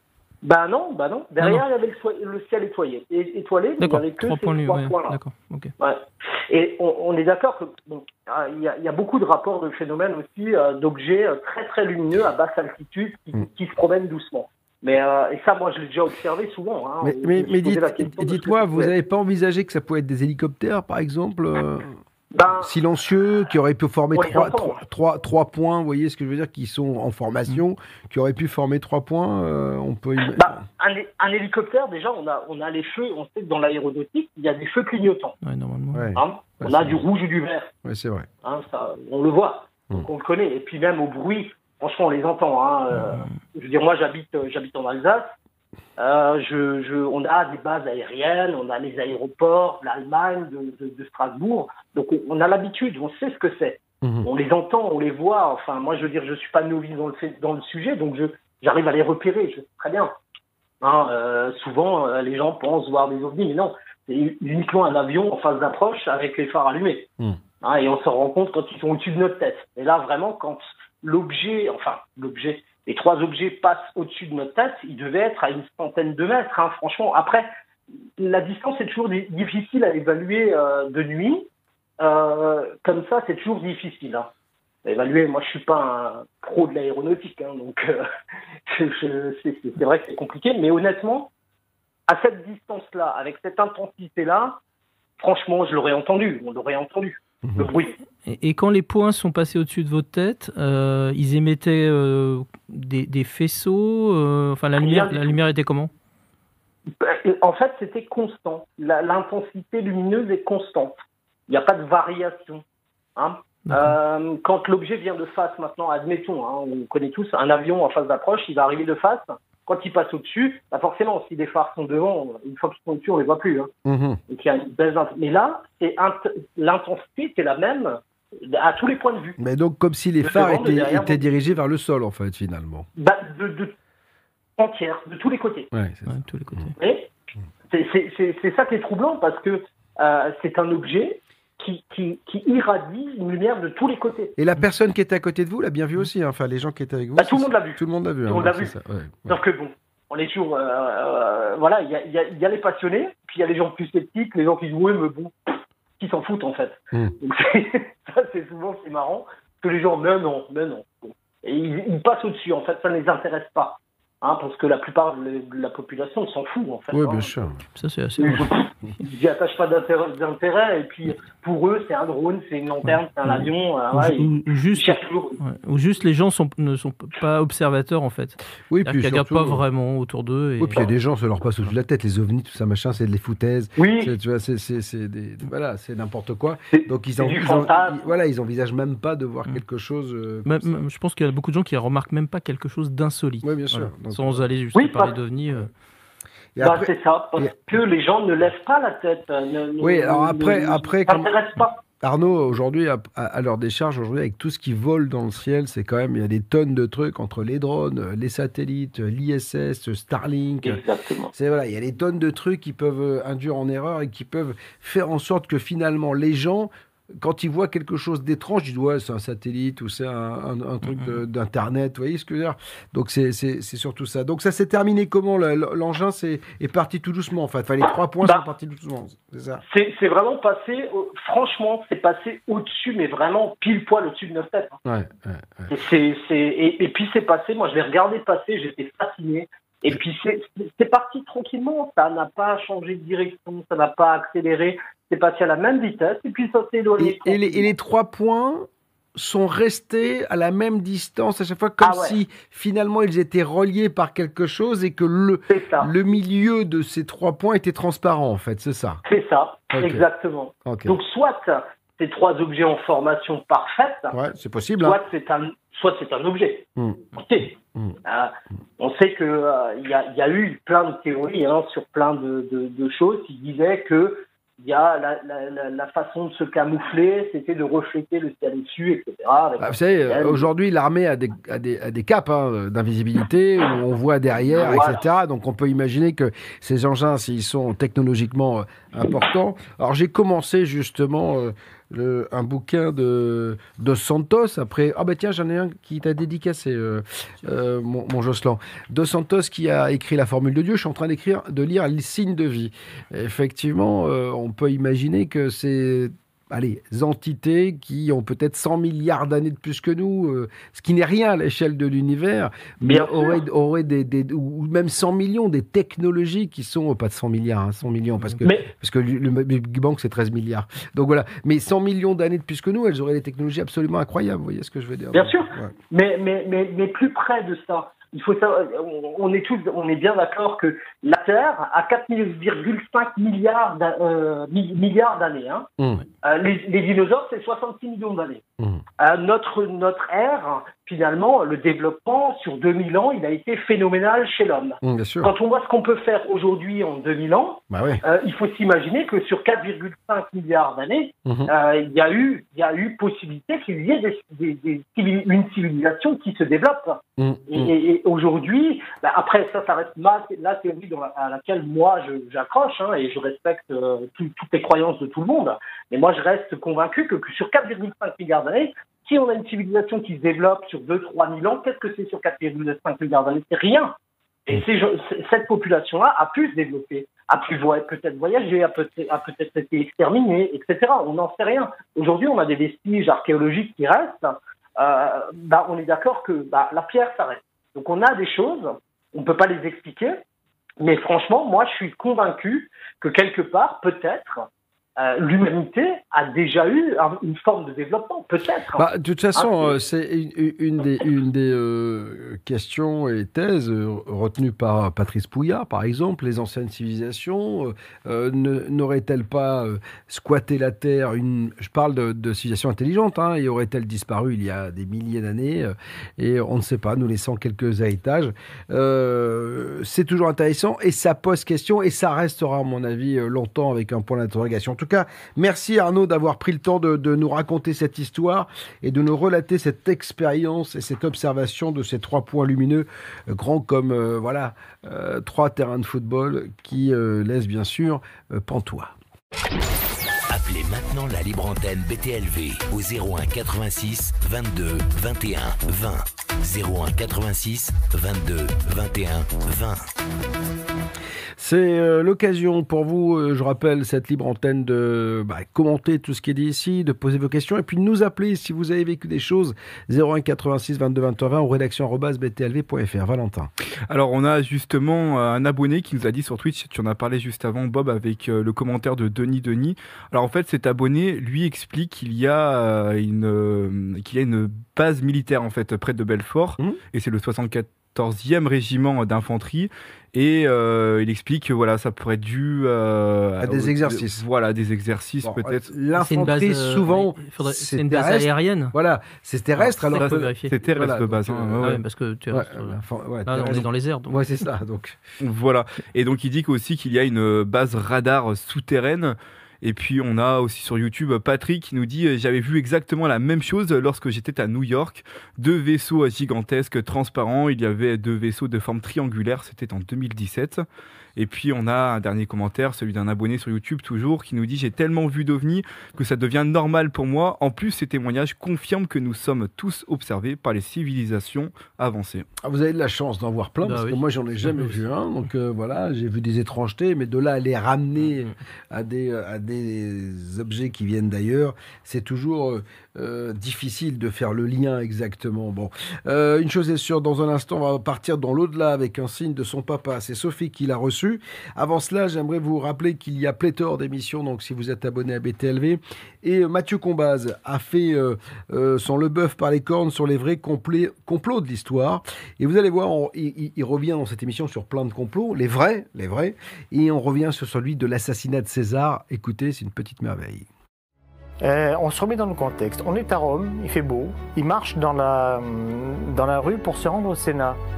Bah non, bah non. Derrière, Ah non. il y avait le, so- le ciel étoilé. Et, étoilé, il n'y D'accord. avait que Trois ces points trois lumineux. points-là. D'accord. Ok. Ouais. Et on, on est d'accord que bon, ah, il y, a, il y a beaucoup de rapports de phénomènes aussi euh, d'objets euh, très très lumineux à basse altitude qui, Mm. qui se promènent doucement. Mais euh, et ça, moi, je l'ai déjà observé souvent. Hein. Mais, On- mais, on se mais posait dites, la question de ce dites-moi, que ça vous pouvait n'avez être. pas envisagé que ça pouvait être des hélicoptères, par exemple euh, Ben, silencieux, qui auraient pu former on les trois, entend. trois, trois, trois points, vous voyez ce que je veux dire, qui sont en formation, qui auraient pu former trois points, euh, on peut imaginer. bah, un, hé- un hélicoptère, déjà, on a, on a les feux. On sait que dans l'aéronautique, il y a des feux clignotants. Ouais, normalement. Ouais, Hein. Ouais, On a c'est du vrai. rouge et du vert. ouais, c'est vrai. Hein, ça, on le voit, donc Mm. on le connaît. Et puis même au bruit, franchement, on les entend. Hein, euh, je veux dire, moi, j'habite, euh, j'habite en Alsace. Euh, je, je, on a des bases aériennes, on a les aéroports, l'Allemagne, de, de, de Strasbourg. Donc on, on a l'habitude, on sait ce que c'est. Mhm. On les entend, on les voit. Enfin, moi, je veux dire, je suis pas novice dans le, fait- dans le sujet, donc je, j'arrive à les repérer. Je sais très bien. Hein, euh, souvent, euh, les gens pensent voir des ovnis, mais non, c'est uniquement un avion en phase d'approche avec les phares allumés. Mm. Hein, et on se rend compte quand ils sont au-dessus de notre tête. Et là, vraiment, quand l'objet, enfin, l'objet, les trois objets passent au-dessus de notre tête, ils devaient être à une centaine de mètres. Hein, franchement, après, la distance est toujours di- difficile à évaluer euh, de nuit. Euh, comme ça, c'est toujours difficile. Hein. À évaluer, moi, je suis pas un pro de l'aéronautique, hein, donc euh, je, je, c'est, c'est vrai que c'est compliqué. Mais honnêtement, à cette distance-là, avec cette intensité-là, franchement, je l'aurais entendu. On l'aurait entendu. Le bruit. Et, et quand les points sont passés au-dessus de votre tête, euh, ils émettaient euh, des, des faisceaux. euh, enfin, la lumière, la lumière était comment? En fait, c'était constant. La- L'intensité lumineuse est constante. Il n'y a pas de variation. Hein. Euh, quand l'objet vient de face, maintenant, admettons, hein, on connaît tous un avion en phase d'approche, il va arriver de face. Quand il passe au-dessus, bah forcément, si les phares sont devant, une fois qu'ils sont au-dessus, on les voit plus. Hein. Mhm. Donc, il y a une baisse d'int- Mais là, c'est int- l'intensité, c'est la même à tous les points de vue. Mais donc, comme si les De phares devant, de étaient, derrière, étaient bon. dirigés vers le sol, en fait, finalement. Bah, de, de entière, de tous les côtés. Ouais, c'est Ouais, ça. de tous les côtés. Vous voyez c'est, c'est, c'est, c'est ça qui est troublant parce que euh, c'est un objet qui, qui, qui irradie une lumière de tous les côtés. Et la personne qui était à côté de vous l'a bien vu aussi, hein. Enfin, les gens qui étaient avec vous. Bah, tout le c'est monde ça. l'a vu. Tout le monde l'a vu. Tout hein, le monde l'a donc vu. c'est ça, ouais, ouais. Sauf que bon, on est toujours... Euh, euh, voilà, il y a, y, a, y a les passionnés, puis il y a les gens plus sceptiques, les gens qui disent oui, mais bon, qui s'en foutent en fait. Mm. Donc c'est, ça, c'est souvent c'est marrant, que les gens, mais non, mais non. Et ils, ils passent au-dessus, en fait, ça ne les intéresse pas. Hein, parce que la plupart de la population s'en fout, en fait. Oui, hein. bien sûr. Ça, c'est assez. Ils n'y attachent pas d'intérêt, d'intérêt, et puis pour eux, c'est un drone, c'est une lanterne, c'est un Ouais. avion. euh, Ou, ouais, ou- ils, ou ils juste, cherchent toujours. ouais, ou juste les gens sont, ne sont pas observateurs en fait. Oui, C'est-à-dire puis qu'ils regardent surtout, pas vraiment autour d'eux. Et... Oui, puis il y a des gens, ça leur passe au-dessus de la tête, les ovnis, tout ça, machin, c'est de les foutaises. Oui, C'est, tu vois, c'est, c'est, c'est des, voilà, c'est n'importe quoi. C'est- Donc ils, c'est en, du ils, en- fantasme. ils- voilà, ils envisagent même pas de voir Mm. quelque chose. euh, Même- comme ça. même- je pense qu'il y a beaucoup de gens qui remarquent même pas quelque chose d'insolite. Oui, bien sûr. Voilà. Donc, Sans aller juste Oui, parler parce- d'ovnis. euh. Et bah, après- c'est ça, parce et- que les gens ne lèvent pas la tête. euh, Ne, ne- Oui, alors ne- après- ne- après, ne comme- s'intéressent pas. Arnaud, aujourd'hui, à, à- à leur décharge, aujourd'hui, avec tout ce qui vole dans le ciel, c'est quand même, il y a des tonnes de trucs entre les drones, les satellites, l'I S S, Starlink. Exactement. C'est voilà, il y a des tonnes de trucs qui peuvent euh, induire en erreur et qui peuvent faire en sorte que finalement les gens, quand ils voient quelque chose d'étrange, ils disent ouais, c'est un satellite ou c'est un, un- un truc de- d'internet, vous voyez ce que je veux dire. Donc c'est c'est- c'est surtout ça. Donc ça s'est terminé comment? Le- L'engin c'est- est parti tout doucement en fait. Enfin, les trois points Bah, sont partis tout doucement, c'est ça. C'est c'est vraiment passé, au- franchement, c'est passé au-dessus, mais vraiment pile poil au-dessus de notre tête. hein. Ouais, ouais, ouais. Et, c'est- c'est- et, et puis c'est passé, moi je l'ai regardé passer, j'étais fasciné. Et puis c'est c'est parti tranquillement, ça n'a pas changé de direction, ça n'a pas accéléré, c'est passé à la même vitesse, et puis ça s'est éloigné. Et, et les, et les trois points sont restés à la même distance à chaque fois, comme Ah ouais. si finalement ils étaient reliés par quelque chose et que le, C'est ça, le milieu de ces trois points était transparent en fait, c'est ça. c'est ça, Ok. exactement. Ok. Donc soit ces trois objets en formation parfaite, Ouais, c'est possible. Hein. soit c'est un, soit c'est un objet. Hmm. Ok. Hmm. Euh, on sait que euh, il y, a, y a eu plein de théories hein, sur plein de, de, de choses qui disaient que il y a la, la, la, la façon de se camoufler, c'était de refléter le ciel au-dessus, et cetera. Ah, vous savez, euh, aujourd'hui, l'armée a des, a des, a des capes hein, d'invisibilité, où on voit derrière, voilà. et cetera. Donc, on peut imaginer que ces engins, s'ils sont technologiquement euh, importants... Alors, j'ai commencé justement... Euh, Le, un bouquin de Dos Santos après ah bah tiens j'en ai un qui t'a dédicacé euh, euh, mon, mon Jocelyn Dos Santos qui a écrit la formule de Dieu. Je suis en train d'écrire de lire les signes de vie. Effectivement euh, on peut imaginer que c'est allez, entités qui ont peut-être cent milliards d'années de plus que nous, euh, ce qui n'est rien à l'échelle de l'univers, mais auraient aurait des, des, ou même cent millions, des technologies qui sont, pas de cent milliards, hein, cent millions, parce que, mais... parce que le, le Big Bang, c'est treize milliards. Donc voilà, mais cent millions d'années de plus que nous, elles auraient des technologies absolument incroyables, vous voyez ce que je veux dire? Bien donc, sûr, ouais. mais, mais, mais, mais plus près de ça. Il faut savoir, on est tous, on est bien d'accord que la Terre a quatre virgule cinq milliards euh, milliards d'années. Hein. Mmh. Euh, les, les dinosaures, c'est soixante-six millions d'années. Mmh. Euh, notre notre ère, finalement, le développement sur deux mille ans, il a été phénoménal chez l'homme. Mmh, bien sûr. Quand on voit ce qu'on peut faire aujourd'hui en deux mille ans, bah ouais. euh, il faut s'imaginer que sur quatre virgule cinq milliards d'années, mmh. euh, il y a eu il y a eu possibilité qu'il y ait des, des, des, une civilisation qui se développe. Mmh. Et, et aujourd'hui, bah après ça, ça reste ma, la théorie dans la, à laquelle moi je, j'accroche hein, et je respecte euh, tout, toutes les croyances de tout le monde. Mais moi, je reste convaincu que, que sur quatre virgule cinq milliards d'années, si on a une civilisation qui se développe sur deux à trois mille ans, qu'est-ce que c'est sur quatre virgule cinq milliards d'années? C'est rien. Et c'est, cette population-là a pu se développer, a pu peut-être voyager, a peut-être, a peut-être été exterminée, et cetera. On n'en sait rien. Aujourd'hui, on a des vestiges archéologiques qui restent. Euh, bah, on est d'accord que bah, la pierre, ça reste. Donc on a des choses, on ne peut pas les expliquer, mais franchement, moi, je suis convaincu que quelque part, peut-être, euh, l'humanité a déjà eu une forme de développement, peut-être. Bah, de toute façon, ah, c'est une, une des, une des euh, questions et thèses euh, retenues par Patrice Pouillard, par exemple. Les anciennes civilisations euh, ne, n'auraient-elles pas euh, squatté la Terre une, je parle de, de civilisations intelligentes, hein, et auraient-elles disparu il y a des milliers d'années euh, et on ne sait pas, nous laissant quelques héritages. Euh, c'est toujours intéressant et ça pose question et ça restera, à mon avis, longtemps avec un point d'interrogation. En tout cas, merci Arnaud d'avoir pris le temps de, de nous raconter cette histoire et de nous relater cette expérience et cette observation de ces trois points lumineux, euh, grands comme euh, voilà, euh, trois terrains de football qui euh, laissent bien sûr euh, pantois. Appelez maintenant la libre antenne B T L V au zéro un quatre-vingt-six vingt-deux vingt et un vingt. zéro un quatre-vingt-six vingt-deux vingt et un vingt. C'est euh, l'occasion pour vous, euh, je rappelle, cette libre antenne de bah, commenter tout ce qui est dit ici, de poser vos questions et puis de nous appeler si vous avez vécu des choses. zéro un quatre-vingt-six vingt-deux vingt et un vingt ou rédaction arobase b t l v point f r. Valentin. Alors on a justement un abonné qui nous a dit sur Twitch, tu en as parlé juste avant Bob avec euh, le commentaire de Denis Denis. Alors en fait cet abonné lui explique qu'il y a euh, une euh, qu'il y a une base militaire en fait près de Belfort mmh. et c'est le soixante-quatorzième régiment d'infanterie. Et euh, il explique que voilà, ça pourrait être dû euh, à des exercices. Euh, voilà, des exercices bon, peut-être. L'infanterie, c'est souvent, euh, faudrait, c'est une base aérienne. Voilà, c'est terrestre. Alors, alors peut, c'est terrestre voilà, de base. Donc, hein, euh, ouais. ouais, parce que terrestre, ouais, ouais, là, on est dans les airs. Donc. Ouais, c'est ça. Donc voilà. Et donc il dit aussi qu'il y a une base radar souterraine. Et puis on a aussi sur YouTube Patrick qui nous dit « J'avais vu exactement la même chose lorsque j'étais à New York. Deux vaisseaux gigantesques, transparents. Il y avait deux vaisseaux de forme triangulaire. C'était en deux mille dix-sept. » Et puis on a un dernier commentaire, celui d'un abonné sur YouTube toujours, qui nous dit « J'ai tellement vu d'ovnis que ça devient normal pour moi. En plus, ces témoignages confirment que nous sommes tous observés par les civilisations avancées. » Ah, vous avez de la chance d'en voir plein, ah, parce oui. que moi j'en ai jamais oui. vu un. Donc euh, voilà, j'ai vu des étrangetés, mais de là à les ramener à des, à des objets qui viennent d'ailleurs, c'est toujours euh, difficile de faire le lien exactement. Bon, euh, une chose est sûre, dans un instant, on va partir dans l'au-delà avec un signe de son papa. C'est Sophie qui l'a reçu. Avant cela, j'aimerais vous rappeler qu'il y a pléthore d'émissions, donc si vous êtes abonné à B T L V. Et Mathieu Combaz a fait euh, euh, son Le Bœuf par les cornes sur les vrais complets, complots de l'histoire. Et vous allez voir, on, il, il revient dans cette émission sur plein de complots, les vrais, les vrais. Et on revient sur celui de l'assassinat de César. Écoutez, c'est une petite merveille. Euh, on se remet dans le contexte. On est à Rome, il fait beau. Il marche dans la, dans la rue pour se rendre au Sénat.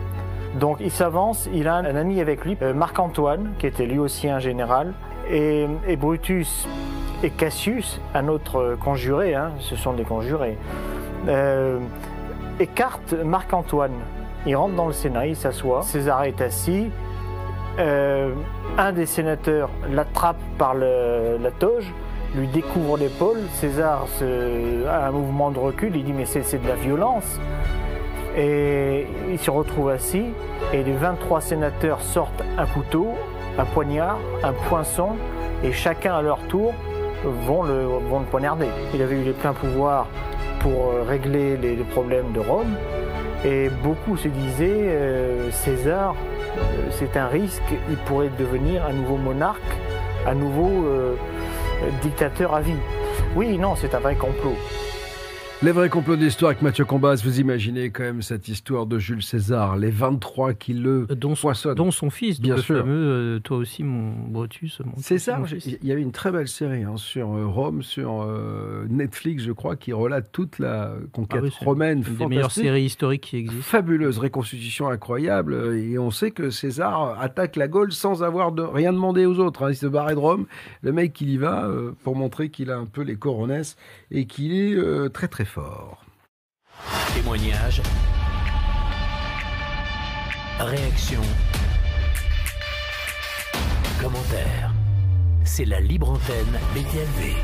Donc il s'avance, il a un, un ami avec lui, euh, Marc-Antoine, qui était lui aussi un général, et, et Brutus et Cassius, un autre conjuré, hein, ce sont des conjurés, euh, écartent Marc-Antoine. Il rentre dans le Sénat, il s'assoit, César est assis, euh, un des sénateurs l'attrape par le, la toge, lui découvre l'épaule, César se, a un mouvement de recul, il dit mais c'est, c'est de la violence. Et il se retrouve assis et les vingt-trois sénateurs sortent un couteau, un poignard, un poinçon et chacun à leur tour vont le, vont le poignarder. Il avait eu les pleins pouvoirs pour régler les, les problèmes de Rome et beaucoup se disaient euh, César, euh, c'est un risque, il pourrait devenir un nouveau monarque, un nouveau euh, dictateur à vie. Oui, non, c'est un vrai complot. Les vrais complots de l'histoire avec Mathieu Combaz, vous imaginez quand même cette histoire de Jules César, les vingt-trois qui le dont son, poissonnent. Dont son fils, bien le sûr. fameux, euh, toi aussi mon Brutus. Mon c'est ça, mon il y avait une très belle série hein, sur euh, Rome, sur euh, Netflix je crois, qui relate toute la conquête ah oui, romaine. Une des meilleures séries historiques qui existent. Fabuleuse, reconstitution incroyable, et on sait que César attaque la Gaule sans avoir de, rien demandé aux autres. Hein. Il se barrait de Rome, le mec il y va euh, pour montrer qu'il a un peu les coronesses et qu'il est euh, très très fort. Témoignages, réactions, commentaires. C'est la libre antenne B T L V.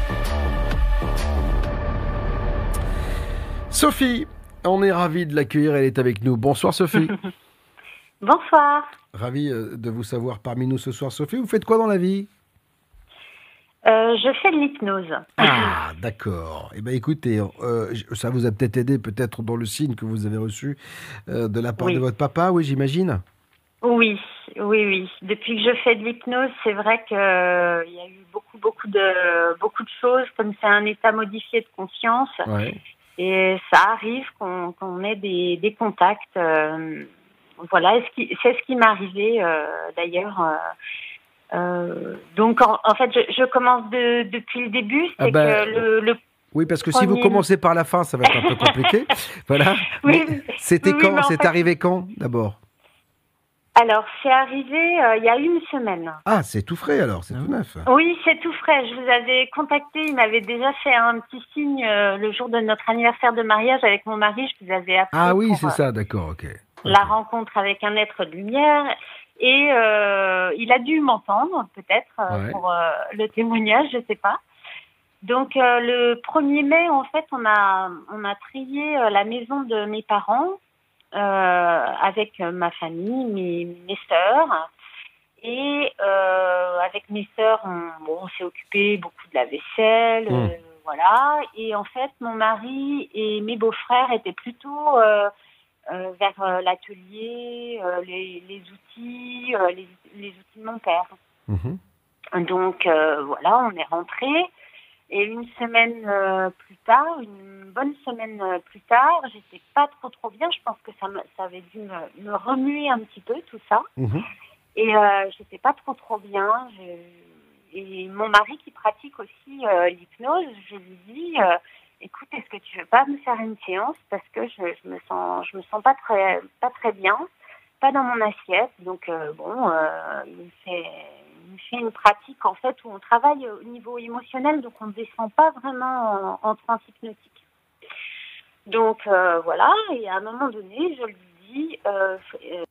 Sophie, on est ravis de l'accueillir, elle est avec nous. Bonsoir Sophie. Bonsoir. Ravi de vous savoir parmi nous ce soir. Sophie, vous faites quoi dans la vie ? Euh, je fais de l'hypnose. Ah, d'accord. Eh bien, écoutez, euh, ça vous a peut-être aidé, peut-être dans le signe que vous avez reçu euh, de la part oui. de votre papa, oui, j'imagine ? Oui, oui, oui. Depuis que je fais de l'hypnose, c'est vrai qu'il euh, y a eu beaucoup, beaucoup de, beaucoup de choses, comme c'est un état modifié de conscience. Ouais. Et ça arrive qu'on, qu'on ait des, des contacts. Euh, voilà, c'est ce qui, c'est ce qui m'est arrivé, euh, d'ailleurs. Euh, Euh, donc en, en fait je, je commence de, depuis le début, c'est ah ben, que le, le oui parce que premier... si vous commencez par la fin ça va être un peu compliqué. Voilà. Oui, mais c'était oui, quand mais c'est fait... arrivé quand d'abord? Alors c'est arrivé euh, il y a une semaine. Ah c'est tout frais alors, c'est tout neuf. Oui c'est tout frais, je vous avais contacté, il m'avait déjà fait un petit signe euh, le jour de notre anniversaire de mariage avec mon mari, je vous avais appelé. Ah oui pour, c'est ça, d'accord, ok. La okay. rencontre avec un être de lumière. Et euh, il a dû m'entendre, peut-être, euh, ouais. pour euh, le témoignage, je ne sais pas. Donc, euh, le premier mai, en fait, on a, on a trié euh, la maison de mes parents euh, avec ma famille, mes, mes sœurs. Et euh, avec mes sœurs, on, bon, on s'est occupé beaucoup de la vaisselle, mmh. euh, voilà. Et en fait, mon mari et mes beaux-frères étaient plutôt... Euh, Euh, vers euh, l'atelier, euh, les, les outils, euh, les, les outils de mon père. Mmh. Donc euh, voilà, on est rentrés. Et une semaine euh, plus tard, une bonne semaine euh, plus tard, j'étais pas trop trop bien. Je pense que ça, me, ça avait dû me, me remuer un petit peu tout ça. Mmh. Et euh, j'étais pas trop trop bien. Je, et mon mari qui pratique aussi euh, l'hypnose, je lui dis. Euh, Écoute, est-ce que tu veux pas me faire une séance parce que je, je me sens, je me sens pas très, pas très bien, pas dans mon assiette. Donc euh, bon, euh, il me fait, il me fait une pratique en fait où on travaille au niveau émotionnel, donc on ne descend pas vraiment en, en transe hypnotique. Donc euh, voilà, et à un moment donné, je lui dis. Euh, euh,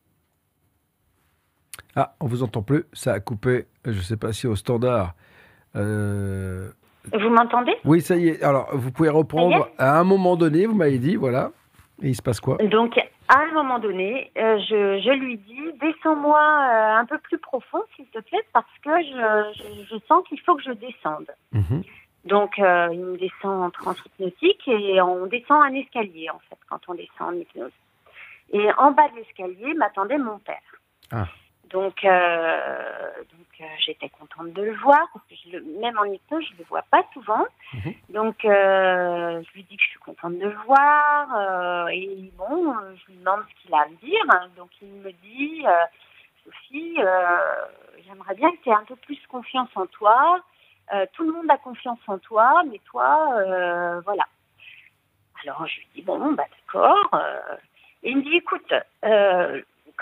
ah, on vous entend plus, ça a coupé. Je sais pas si au standard. Euh... Vous m'entendez ? Oui, ça y est. Alors, vous pouvez reprendre à un moment donné, vous m'avez dit, voilà. Et il se passe quoi ? Donc, à un moment donné, euh, je, je lui dis, descends-moi euh, un peu plus profond, s'il te plaît, parce que je, je, je sens qu'il faut que je descende. Mmh. Donc, euh, il me descend en transe hypnotique et on descend un escalier, en fait, quand on descend en hypnose. Et en bas de l'escalier m'attendait mon père. Ah. Donc, euh, donc euh, j'étais contente de le voir, parce que je le, même en hypnose, je ne le vois pas souvent. Mmh. Donc, euh, je lui dis que je suis contente de le voir. Euh, et bon, je lui demande ce qu'il a à me dire. Donc, il me dit, euh, Sophie, euh, j'aimerais bien que tu aies un peu plus confiance en toi. Euh, tout le monde a confiance en toi, mais toi, euh, voilà. Alors, je lui dis, bon, bah d'accord. Euh, et il me dit, écoute... Euh,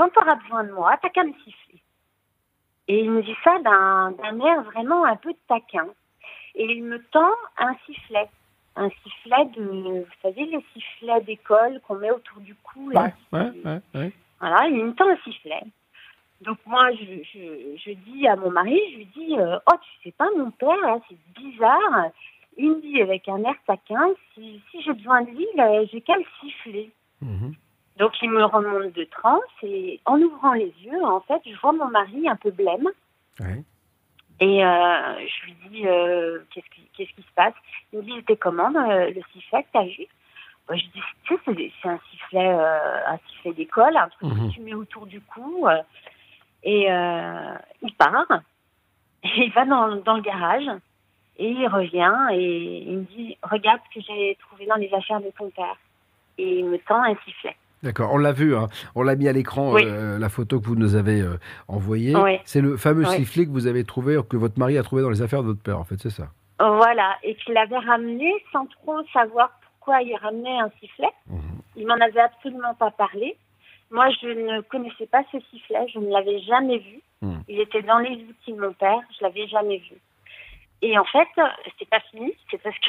quand tu auras besoin de moi, t'as qu'à me siffler. Et il me dit ça d'un, d'un air vraiment un peu taquin. Et il me tend un sifflet. Un sifflet de, vous savez, les sifflets d'école qu'on met autour du cou. Là, ouais, ouais, ouais, ouais. Voilà, il me tend un sifflet. Donc moi, je, je, je dis à mon mari, je lui dis, euh, oh, tu sais pas, mon père, là, c'est bizarre. Il me dit avec un air taquin, si, si j'ai besoin de lui, là, j'ai qu'à le siffler. Mmh. Donc il me remonte de transe et en ouvrant les yeux, en fait, je vois mon mari un peu blême. Ouais. Et euh, je lui dis, euh, qu'est-ce, qui, qu'est-ce qui se passe? Il me dit, c'était comment euh, le sifflet que t'as vu? Bah, je dis, tu sais, c'est, c'est un sifflet, euh, un sifflet d'école, un truc mmh. que tu mets autour du cou. Euh, et euh, il part, et il va dans, dans le garage, et il revient, et il me dit, regarde ce que j'ai trouvé dans les affaires de ton père. Et il me tend un sifflet. D'accord, on l'a vu, hein. On l'a mis à l'écran, oui. euh, la photo que vous nous avez euh, envoyée. Oui. C'est le fameux oui. sifflet que vous avez trouvé, que votre mari a trouvé dans les affaires de votre père, en fait, c'est ça? Voilà, et qu'il avait ramené sans trop savoir pourquoi il ramenait un sifflet. Mmh. Il m'en avait absolument pas parlé. Moi, je ne connaissais pas ce sifflet, je ne l'avais jamais vu. Mmh. Il était dans les outils de mon père, je l'avais jamais vu. Et en fait, c'est pas fini, c'est parce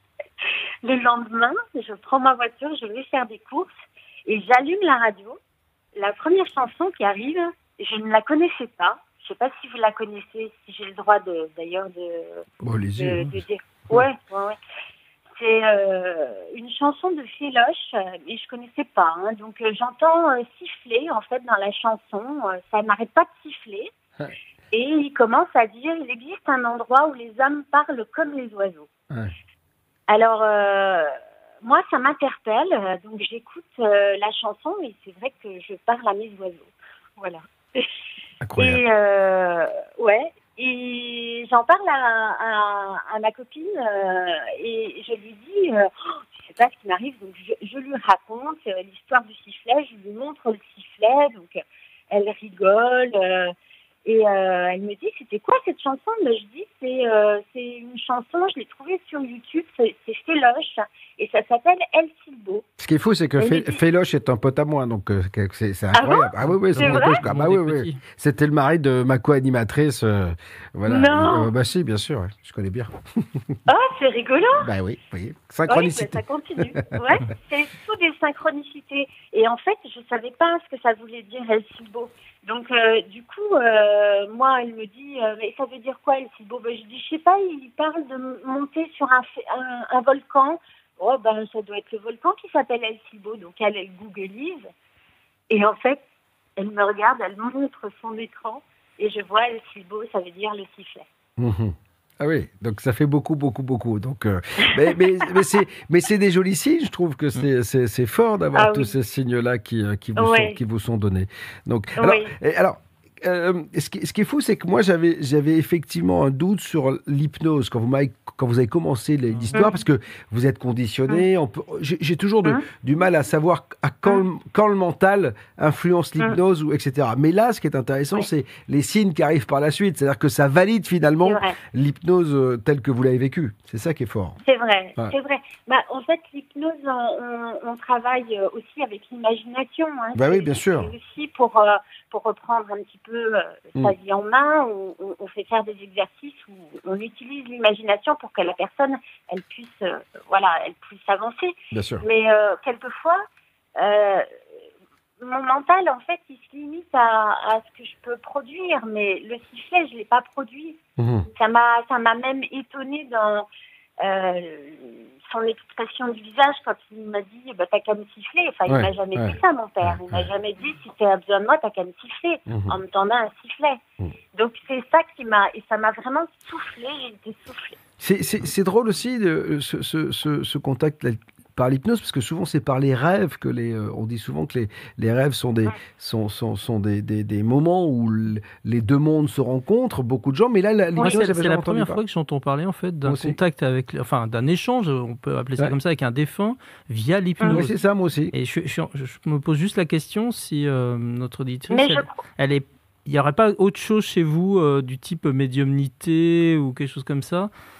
que le lendemain, je prends ma voiture, je vais faire des courses, et j'allume la radio. La première chanson qui arrive, je ne la connaissais pas. Je ne sais pas si vous la connaissez, si j'ai le droit de, d'ailleurs de, bon, de, de, de dire. Ouais, ouais, ouais. C'est euh, une chanson de Féloche, mais je ne connaissais pas. Hein. Donc euh, j'entends euh, siffler en fait dans la chanson. Euh, ça n'arrête pas de siffler. Ouais. Et il commence à dire, il existe un endroit où les hommes parlent comme les oiseaux. Ouais. Alors. Euh, Moi, ça m'interpelle, donc j'écoute euh, la chanson et c'est vrai que je parle à mes oiseaux. Voilà. Incroyable. Et, euh, ouais, et j'en parle à, à, à ma copine euh, et je lui dis, euh, oh, je sais pas ce qui m'arrive, donc je, je lui raconte euh, l'histoire du sifflet, je lui montre le sifflet, donc elle rigole. Euh, Et euh, elle me dit, c'était quoi cette chanson? Mais je dis, c'est, euh, c'est une chanson, je l'ai trouvée sur YouTube, c'est, c'est Féloche, et ça s'appelle El Silbo. Ce qui est fou, c'est que Fé- dit... Féloche est un pote à moi, donc euh, c'est, c'est incroyable. Ah, ah oui, oui, c'est, c'est mon vrai ah, bah, oui, oui. C'était le mari de ma co-animatrice. Euh, voilà. Non. Euh, bah si, bien sûr, ouais. Je connais bien. Oh, c'est rigolo. Bah oui, oui. Synchronicité. Oui, bah, ça continue. Ouais, c'est tout des synchronicités. Et en fait, je savais pas ce que ça voulait dire El Silbo. Donc, euh, du coup, euh, moi, elle me dit, euh, mais ça veut dire quoi, El Silbo? Ben, je dis, je sais pas, il parle de monter sur un, un, un volcan. Oh, ben, ça doit être le volcan qui s'appelle El Silbo. Donc, elle, elle googleise. Et en fait, elle me regarde, elle me montre son écran. Et je vois El Silbo, ça veut dire le sifflet. Mmh. Ah oui, donc ça fait beaucoup, beaucoup, beaucoup. Donc, euh, mais, mais, mais, c'est, mais c'est des jolis signes, je trouve que c'est, c'est, c'est fort d'avoir ah, tous oui. ces signes-là qui, qui, vous ouais. sont, qui vous sont donnés. Donc, alors, oui. et, alors euh, ce, qui, ce qui est fou, c'est que moi, j'avais, j'avais effectivement un doute sur l'hypnose quand vous, m'avez, quand vous avez commencé l'histoire, mmh. parce que vous êtes conditionné. Mmh. On peut, j'ai, j'ai toujours de, mmh. du mal à savoir à quand, mmh. quand le mental influence l'hypnose, mmh. ou et cetera. Mais là, ce qui est intéressant, oui. c'est les signes qui arrivent par la suite. C'est-à-dire que ça valide finalement l'hypnose euh, telle que vous l'avez vécue. C'est ça qui est fort. C'est vrai, ouais. c'est vrai. Bah, en fait, l'hypnose, on, on travaille aussi avec l'imagination. Hein. Bah oui, bien sûr. C'est aussi pour, euh, pour reprendre un petit peu euh, sa mmh. vie en main, on, on fait faire des exercices où on utilise l'imagination pour que la personne, elle puisse, euh, voilà, elle puisse avancer. Bien sûr. Mais euh, quelquefois, euh, mon mental, en fait, il se limite à, à ce que je peux produire, mais le sifflet, je l'ai pas produit. Mmh. Ça m'a, ça m'a même étonnée dans euh, son expression du visage quand il m'a dit, bah, t'as qu'à me siffler. Enfin, ouais, il m'a jamais ouais, dit ça, mon père. Ouais, il m'a ouais. jamais dit, si tu as besoin de moi, t'as qu'à me siffler, mmh. en me tendant un sifflet. Mmh. Donc, c'est ça qui m'a, et ça m'a vraiment soufflé, j'ai été soufflée. C'est, c'est, c'est drôle aussi, de, ce, ce, ce, ce contact par l'hypnose, parce que souvent c'est par les rêves que les, euh, on dit souvent que les, les rêves sont des, sont, sont, sont des, des, des moments où l, les deux mondes se rencontrent, beaucoup de gens, mais là, la, Moi, c'est, c'est la première fois que j'entends parler, en fait, d'un moi contact aussi. avec, enfin, d'un échange, on peut appeler ça ouais. comme ça, avec un défunt, via l'hypnose. Oui, c'est ça, moi aussi. Et je, je, je me pose juste la question si euh, notre auditrice, elle, je... elle est, il n'y aurait pas autre chose chez vous, euh, du type médiumnité ou quelque chose comme ça?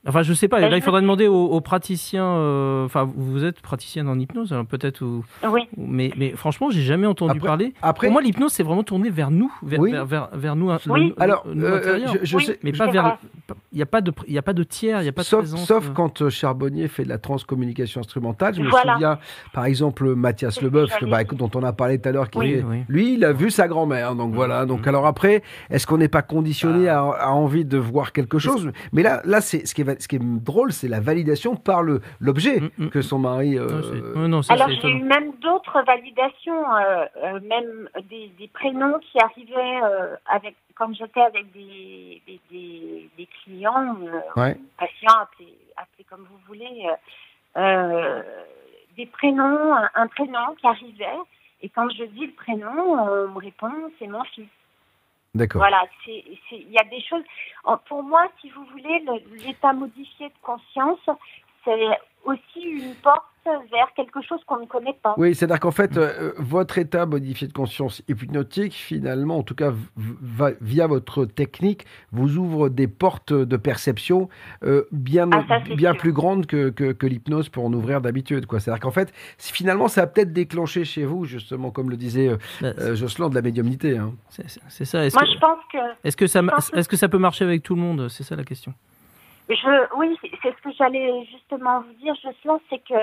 Enfin, je sais pas. Là, il faudrait demander aux, aux praticiens. Euh, enfin, vous êtes praticienne en hypnose, alors peut-être. Ou, oui. Mais, mais franchement, j'ai jamais entendu après, parler. Après, pour moi, l'hypnose, c'est vraiment tourné vers nous, vers, oui. vers, vers, vers nous. Oui. Le, alors, nous euh, je, je oui. sais, mais pas vers. Il n'y a pas de, il y a pas de tiers, il y a pas sauf, de présence. Sauf quand Charbonnier fait de la transcommunication instrumentale. Je me voilà. souviens, par exemple, Mathias Leboeuf, bah, dont on a parlé tout à l'heure, qui oui, est, oui. lui, il a vu sa grand-mère. Donc voilà. Donc alors après, est-ce qu'on n'est pas conditionné à, à envie de voir quelque chose? Mais là, là, c'est ce qui est, ce qui est drôle, c'est la validation par le l'objet mm, mm, que son mari. Euh... Non, non, ça, alors j'ai eu même d'autres validations, euh, euh, même des, des prénoms qui arrivaient euh, avec, quand j'étais avec des des, des, des clients, euh, ouais. patients, appelez, appelez comme vous voulez, euh, euh, des prénoms, un, un prénom qui arrivait, et quand je dis le prénom, on me répond c'est mon fils. D'accord. Voilà, c'est, c'est, il y a des choses. Pour moi, si vous voulez, le, l'état modifié de conscience, c'est aussi une porte vers quelque chose qu'on ne connaît pas. Oui, c'est-à-dire qu'en fait, euh, votre état modifié de conscience hypnotique, finalement, en tout cas, va, via votre technique, vous ouvre des portes de perception euh, bien, ah, ça, bien sûr. plus grandes que, que, que l'hypnose peut en ouvrir d'habitude, quoi. C'est-à-dire qu'en fait, finalement, ça a peut-être déclenché chez vous, justement, comme le disait euh, euh, Jocelyn, de la médiumnité. Hein. C'est, c'est ça. Est-ce Moi, que, je pense que... Est-ce que, ça, que... est-ce que ça peut marcher avec tout le monde? C'est ça la question. Je, oui, c'est ce que j'allais justement vous dire, Jocelyn, c'est que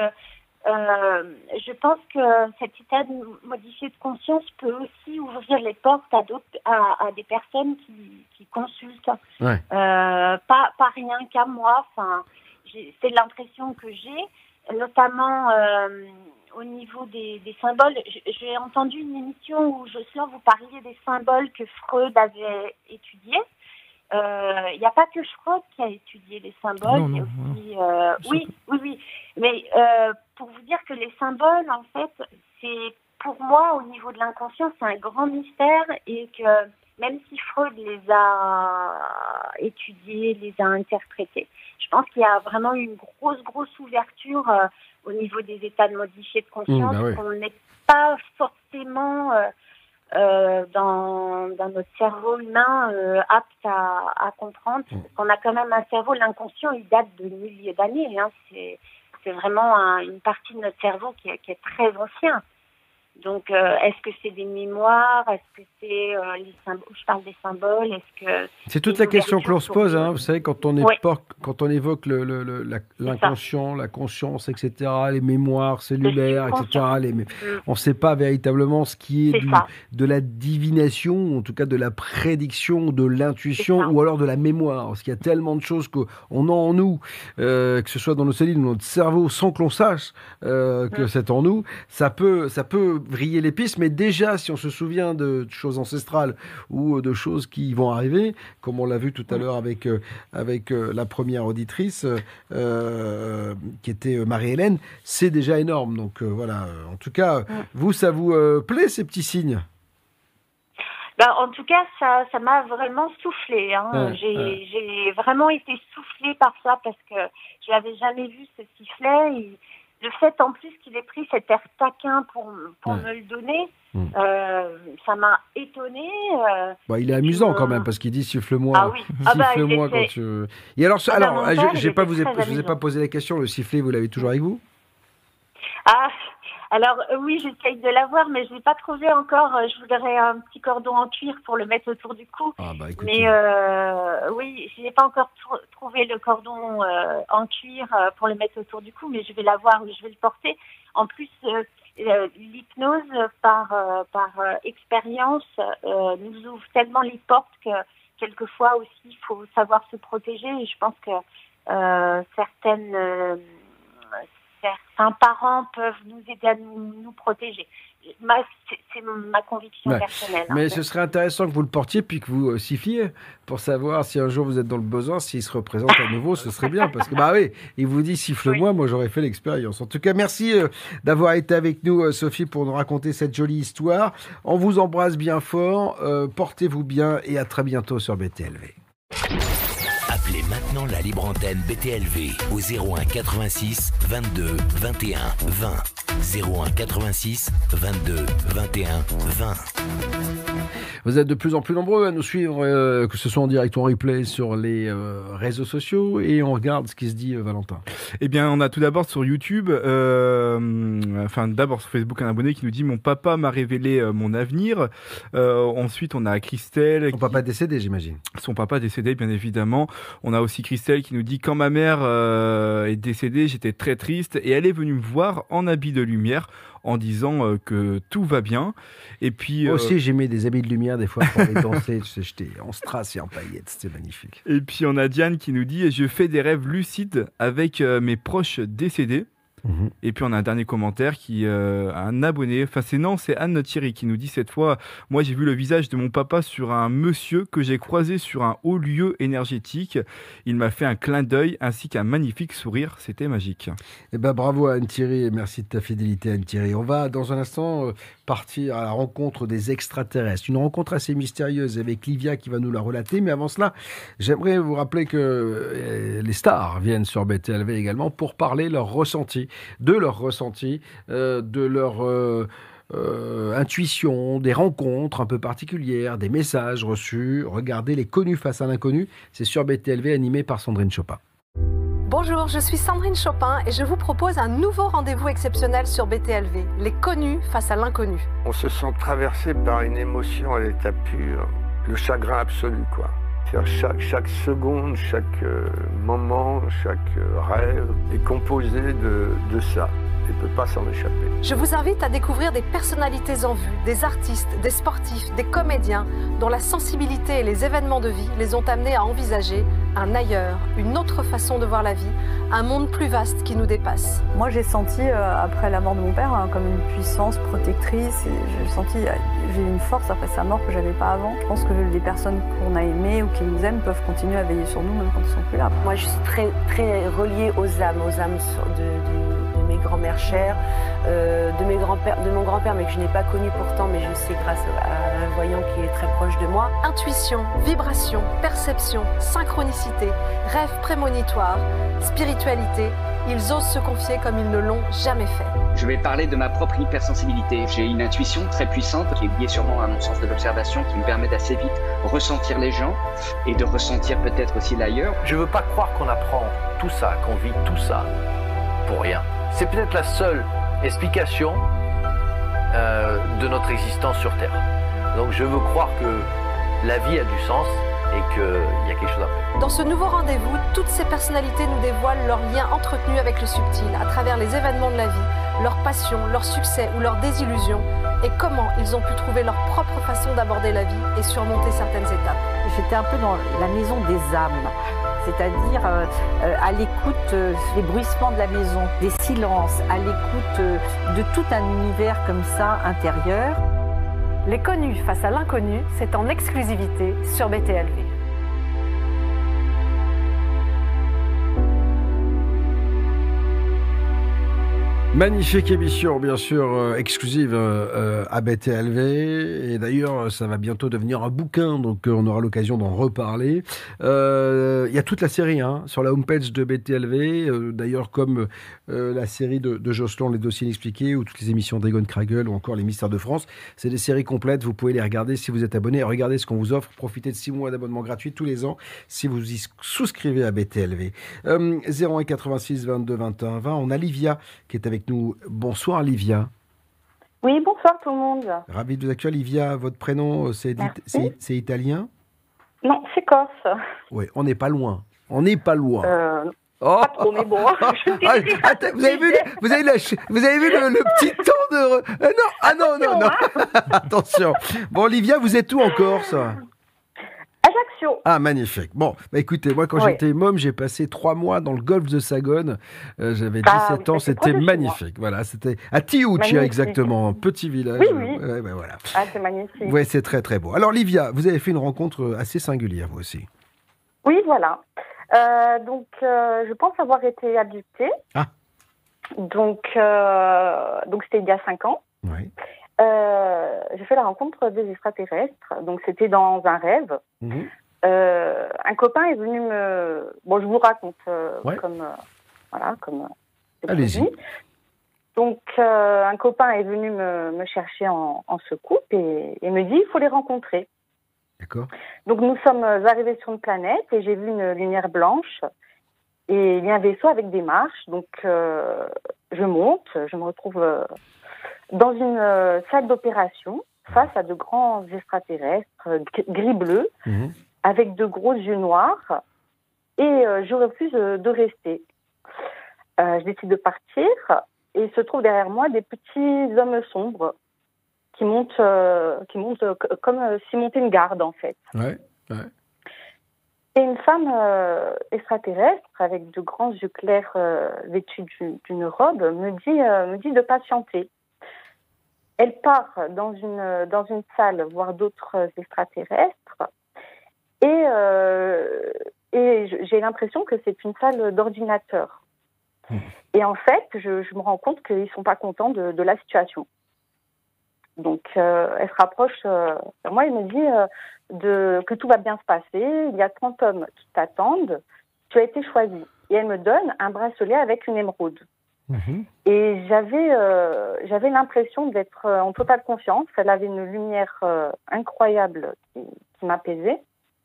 euh, je pense que cet état modifié de conscience peut aussi ouvrir les portes à d'autres, à, à des personnes qui, qui consultent. Ouais. Euh, pas, pas rien qu'à moi. Enfin, j'ai, c'est l'impression que j'ai, notamment euh, au niveau des, des symboles. J'ai entendu une émission où Jocelyn vous parliez des symboles que Freud avait étudiés. Il euh, n'y a pas que Freud qui a étudié les symboles. Non, il y a non, aussi, euh, oui, oui, oui. Mais euh, pour vous dire que les symboles, en fait, c'est pour moi, au niveau de l'inconscient, c'est un grand mystère et que même si Freud les a étudiés, les a interprétés, je pense qu'il y a vraiment une grosse, grosse ouverture euh, au niveau des états de modifiés de conscience, mmh, bah oui. qu'on n'est pas forcément... Euh, Euh, dans, dans notre cerveau humain euh, apte à, à comprendre. Mmh. On a quand même un cerveau, l'inconscient, il date de milliers d'années. Hein. C'est, c'est vraiment un, une partie de notre cerveau qui est, qui est très ancien. Donc, euh, est-ce que c'est des mémoires? Est-ce que c'est euh, les symboles? Je parle des symboles. Est-ce que c'est toute la question que l'on se pose. Hein, vous savez, quand on évoque, oui. quand on évoque le, le, le, la, l'inconscient, la conscience, et cetera, les mémoires cellulaires, et cetera. Les, mmh. On ne sait pas véritablement ce qui est, est du, de la divination, en tout cas de la prédiction, de l'intuition, ou alors de la mémoire. Parce qu'il y a tellement de choses qu'on a en nous, euh, que ce soit dans nos cellules ou dans notre cerveau, sans que l'on sache euh, que mmh. c'est en nous. Ça peut, ça peut vriller les pistes, mais déjà, si on se souvient de choses ancestrales ou de choses qui vont arriver, comme on l'a vu tout à l'heure avec, euh, avec euh, la première auditrice, euh, qui était Marie-Hélène, c'est déjà énorme. Donc euh, voilà, en tout cas, ouais. vous, ça vous euh, plaît, ces petits signes? Ben, en tout cas, ça, ça m'a vraiment soufflé. Hein. Ouais, j'ai, ouais. j'ai vraiment été soufflée par ça parce que je n'avais jamais vu ce sifflet. Et le fait en plus qu'il ait pris cet air taquin pour, pour ouais. me le donner, mmh. euh, ça m'a étonnée. Euh, bah, il est amusant euh... quand même parce qu'il dit siffle-moi, ah oui. ah siffle-moi bah, quand tu. Et alors, ah alors, bah, je, père, j'ai pas vous, ai, je vous ai amusant. pas posé la question. Le sifflet, vous l'avez toujours avec vous? Ah. Alors euh, oui, j'essaye de l'avoir, mais je l'ai pas trouvé encore. Je voudrais un petit cordon en cuir pour le mettre autour du cou. Ah bah, mais euh, oui, je n'ai pas encore tr- trouvé le cordon euh, en cuir euh, pour le mettre autour du cou, mais je vais l'avoir, je vais le porter. En plus, euh, euh, l'hypnose par euh, par euh, expérience euh, nous ouvre tellement les portes que quelquefois aussi il faut savoir se protéger. Et je pense que euh, certaines euh, certains parents peuvent nous aider à nous, nous protéger. Ma, c'est, c'est ma conviction ouais. personnelle. Mais ce serait intéressant que vous le portiez puis que vous euh, siffliez pour savoir si un jour vous êtes dans le besoin, s'il se représente à nouveau, ce serait bien. Parce que, bah oui, il vous dit siffle-moi, oui. moi j'aurais fait l'expérience. En tout cas, merci euh, d'avoir été avec nous, euh, Sophie, pour nous raconter cette jolie histoire. On vous embrasse bien fort, euh, portez-vous bien et à très bientôt sur B T L V. Appelez maintenant la libre antenne B T L V au zéro un quatre-vingt-six vingt-deux vingt et un vingt. zéro un quatre-vingt-six vingt-deux vingt et un vingt. Vous êtes de plus en plus nombreux à nous suivre, euh, que ce soit en direct ou en replay sur les euh, réseaux sociaux, et on regarde ce qui se dit, euh, Valentin. Eh bien, on a tout d'abord sur YouTube, euh, enfin d'abord sur Facebook, un abonné qui nous dit « Mon papa m'a révélé euh, mon avenir euh, ». Ensuite, on a Christelle. Son qui... papa décédé, j'imagine. Son papa décédé, bien évidemment. On a aussi Christelle qui nous dit « Quand ma mère euh, est décédée, j'étais très triste et elle est venue me voir en habit de lumière en disant euh, que tout va bien. » Et puis moi euh... aussi, j'ai mis des habits de lumière des fois pour aller danser. J'étais en strass et en paillettes, c'était magnifique. Et puis on a Diane qui nous dit « Je fais des rêves lucides avec euh, mes proches décédés. » Mmh. Et puis on a un dernier commentaire qui euh, un abonné, enfin c'est non, c'est Anne Thierry qui nous dit cette fois, moi j'ai vu le visage de mon papa sur un monsieur que j'ai croisé sur un haut lieu énergétique. Il m'a fait un clin d'œil ainsi qu'un magnifique sourire, c'était magique. Eh ben bravo à Anne Thierry et merci de ta fidélité Anne Thierry. On va dans un instant euh, partir à la rencontre des extraterrestres, une rencontre assez mystérieuse avec Livia qui va nous la relater. Mais avant cela, j'aimerais vous rappeler que euh, les stars viennent sur B T L V également pour parler leur ressenti. de leur ressenti, euh, de leur euh, euh, intuition, des rencontres un peu particulières, des messages reçus. Regardez Les Connus face à l'inconnu, c'est sur B T L V animé par Sandrine Chopin. Bonjour, je suis Sandrine Chopin et je vous propose un nouveau rendez-vous exceptionnel sur B T L V, Les Connus face à l'inconnu. On se sent traversé par une émotion à l'état pur, le chagrin absolu quoi. Chaque, chaque seconde, chaque euh, moment, chaque euh, rêve est composé de, de ça et ne peut pas s'en échapper. Je vous invite à découvrir des personnalités en vue, des artistes, des sportifs, des comédiens dont la sensibilité et les événements de vie les ont amenés à envisager un ailleurs, une autre façon de voir la vie, un monde plus vaste qui nous dépasse. Moi j'ai senti, euh, après la mort de mon père, hein, comme une puissance protectrice. J'ai senti, euh, j'ai eu une force après sa mort que j'avais pas avant. Je pense que les personnes qu'on a aimées ou qui nous aiment peuvent continuer à veiller sur nous même quand ils sont plus là. Moi je suis très, très reliée aux âmes, aux âmes de, de, de mes grands-mères chères, euh, de, mes grands-pères, de mon grand-père mais que je n'ai pas connu pourtant, mais je sais grâce à un voyant qui est très proche de moi. Intuition, vibration, perception, synchronicité, rêve prémonitoire, spiritualité, ils osent se confier comme ils ne l'ont jamais fait. Je vais parler de ma propre hypersensibilité. J'ai une intuition très puissante qui est liée sûrement à mon sens de l'observation qui me permet d'assez vite ressentir les gens et de ressentir peut-être aussi l'ailleurs. Je veux pas croire qu'on apprend tout ça, qu'on vit tout ça pour rien. C'est peut-être la seule explication euh, de notre existence sur Terre. Donc je veux croire que la vie a du sens et qu'il y a quelque chose après. Dans ce nouveau rendez-vous, toutes ces personnalités nous dévoilent leurs liens entretenus avec le subtil, à travers les événements de la vie, leurs passions, leurs succès ou leurs désillusions, et comment ils ont pu trouver leur propre façon d'aborder la vie et surmonter certaines étapes. J'étais un peu dans la maison des âmes, c'est-à-dire euh, euh, à l'écoute euh, des bruissements de la maison, des silences, à l'écoute euh, de tout un univers comme ça, intérieur. Les Connus face à l'inconnu, c'est en exclusivité sur B T L V. Magnifique émission, bien sûr, euh, exclusive euh, à B T L V. Et d'ailleurs, ça va bientôt devenir un bouquin, donc euh, on aura l'occasion d'en reparler. Il euh, y a toute la série hein, sur la homepage de B T L V. Euh, d'ailleurs, comme euh, la série de, de Jocelyn, Les Dossiers Inexpliqués, ou toutes les émissions d'Egon Kragel, ou encore Les Mystères de France. C'est des séries complètes, vous pouvez les regarder si vous êtes abonné. Regardez ce qu'on vous offre. Profitez de six mois d'abonnement gratuit tous les ans si vous y souscrivez à B T L V. Euh, zéro un quatre-vingt-six vingt-deux vingt et un vingt. On a Livia qui est avec nous. Bonsoir Livia. Oui, bonsoir tout le monde. Ravi de vous accueillir. Livia, votre prénom, c'est, c'est, c'est italien? Non, c'est corse. Oui, on n'est pas loin. On n'est pas loin. Euh, oh pas trop, mais bon. ah, attends, vous avez vu, le, vous avez la, vous avez vu le, le petit temps de... Euh, non, ah non, non, non. Hein. Attention. Bon, Livia, vous êtes où en Corse? Ajaccio. Ah, magnifique. Bon, bah écoutez, moi, quand oui. j'étais môme, j'ai passé trois mois dans le golfe de Sagone. Euh, j'avais dix-sept ah, ans, c'était magnifique. Voilà, c'était à Tiouchia, exactement, un petit village. Oui, oui. Ouais, bah, voilà. Ah, c'est magnifique. Oui, c'est très, très beau. Alors, Livia, vous avez fait une rencontre assez singulière, vous aussi. Oui, voilà. Euh, donc, euh, je pense avoir été abductée. Ah. Donc, euh, donc c'était il y a cinq ans. Oui. Euh, j'ai fait la rencontre des extraterrestres. Donc, c'était dans un rêve. Mmh. Euh, un copain est venu me... Bon, je vous raconte euh, ouais. comme... Euh, voilà, comme... Allez-y. Donc, euh, un copain est venu me, me chercher en, en secoupe et, et me dit il faut les rencontrer. D'accord. Donc, nous sommes arrivés sur une planète et j'ai vu une lumière blanche et il y a un vaisseau avec des marches. Donc, euh, je monte, je me retrouve euh, dans une euh, salle d'opération face à de grands extraterrestres gris-bleu mmh. avec de gros yeux noirs et euh, je refuse de rester. Euh, je décide de partir. Et il se trouve derrière moi des petits hommes sombres qui montent, euh, qui montent euh, comme euh, s'ils montaient une garde, en fait. Ouais, ouais. Et une femme euh, extraterrestre, avec de grands yeux clairs euh, vêtus d'une robe, me dit, euh, me dit de patienter. Elle part dans une, dans une salle voir d'autres extraterrestres et, euh, et j'ai l'impression que c'est une salle d'ordinateur. Et en fait, je, je me rends compte qu'ils ne sont pas contents de, de la situation. Donc, euh, elle se rapproche euh, vers moi et me dit euh, de, que tout va bien se passer. Il y a trente hommes qui t'attendent. Tu as été choisi. Et elle me donne un bracelet avec une émeraude. Mmh. Et j'avais, euh, j'avais l'impression d'être en totale confiance. Elle avait une lumière euh, incroyable qui, qui m'apaisait.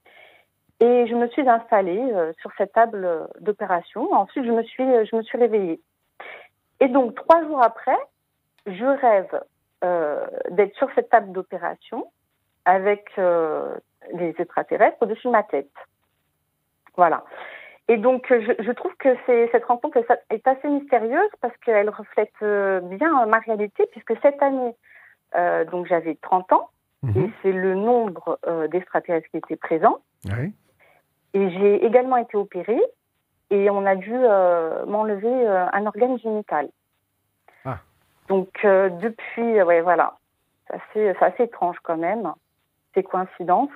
Et je me suis installée euh, sur cette table d'opération. Ensuite, je me suis, je me suis réveillée. Et donc, trois jours après, je rêve euh, d'être sur cette table d'opération avec euh, les extraterrestres au-dessus de ma tête. Voilà. Et donc, je, je trouve que c'est, cette rencontre est assez mystérieuse parce qu'elle reflète euh, bien ma réalité, puisque cette année, euh, donc j'avais trente ans, mmh. et c'est le nombre euh, d'extraterrestres qui étaient présents. Oui. Et j'ai également été opérée et on a dû euh, m'enlever euh, un organe génital. Ah. Donc euh, depuis, ouais voilà, c'est assez, c'est assez étrange quand même, ces coïncidences.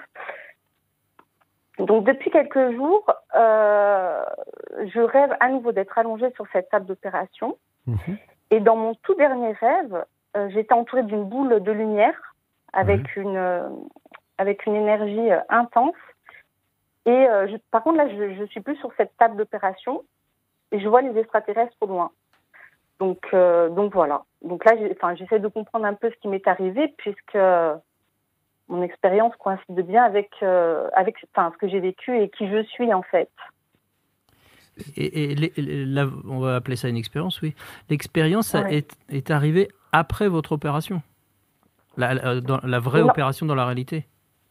Donc depuis quelques jours, euh, je rêve à nouveau d'être allongée sur cette table d'opération. Mmh. Et dans mon tout dernier rêve, euh, j'étais entourée d'une boule de lumière avec mmh. une euh, avec une énergie euh, intense. Et euh, je, par contre, là, je ne suis plus sur cette table d'opération et je vois les extraterrestres au loin. Donc, euh, donc voilà. Donc là, j'ai, j'essaie de comprendre un peu ce qui m'est arrivé puisque euh, mon expérience coïncide bien avec, euh, avec ce que j'ai vécu et qui je suis en fait. Et, et, et là, on va appeler ça une expérience, oui. L'expérience ouais. est, est arrivée après votre opération, la, la, dans, la vraie non. opération dans la réalité.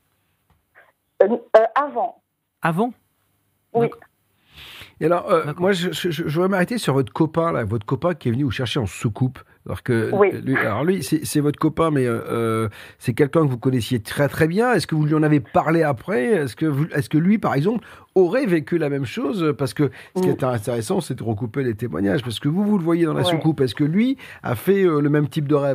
Euh, euh, avant. Avant ? Oui. D'accord. Et alors, euh, moi, je, je, je voudrais m'arrêter sur votre copain, là, votre copain qui est venu vous chercher en soucoupe. Alors que oui. lui, alors lui, c'est, c'est votre copain, mais euh, c'est quelqu'un que vous connaissiez très très bien. Est-ce que vous lui en avez parlé après ? Est-ce que, vous, est-ce que lui, par exemple, aurait vécu la même chose ? Parce que ce qui est intéressant, c'est de recouper les témoignages. Parce que vous, vous le voyez dans la oui. soucoupe. Est-ce que lui a fait euh, le même type de rêve ?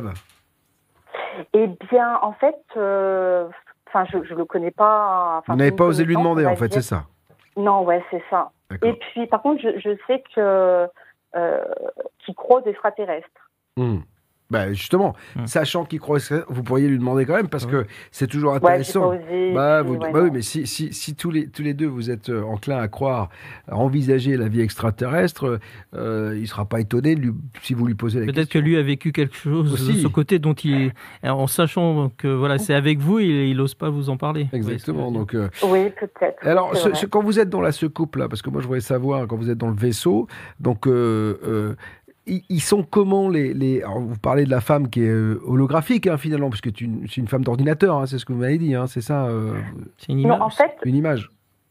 Eh bien, en fait, euh, je ne le connais pas. Vous n'avez pas osé lui demander, en fait, dire. c'est ça ? Non, ouais, c'est ça. D'accord. Et puis, par contre, je, je sais que euh, qu'il croit aux extraterrestres. Mmh. Bah justement, mmh. sachant qu'il croit, vous pourriez lui demander quand même parce que c'est toujours intéressant. Ouais, j'ai pas osé, bah, vous, ouais, bah oui, mais si, si, si tous les tous les deux vous êtes enclins à croire, à envisager la vie extraterrestre, euh, il sera pas étonné de lui, si vous lui posez la Peut-être question. Peut-être que lui a vécu quelque chose aussi. De ce côté dont il, en sachant que voilà, c'est avec vous, il, il ose pas vous en parler. Exactement. Oui, donc. Euh... Oui, peut-être. Alors, ce, ce, quand vous êtes dans la secoupe là, parce que moi je voudrais savoir quand vous êtes dans le vaisseau, donc. Euh, euh, Ils sont comment les... les... Alors, vous parlez de la femme qui est euh, holographique, hein, finalement, puisque c'est une, c'est une femme d'ordinateur, hein, c'est ce que vous m'avez dit, hein, c'est ça euh... C'est une image. Non, en fait, une image.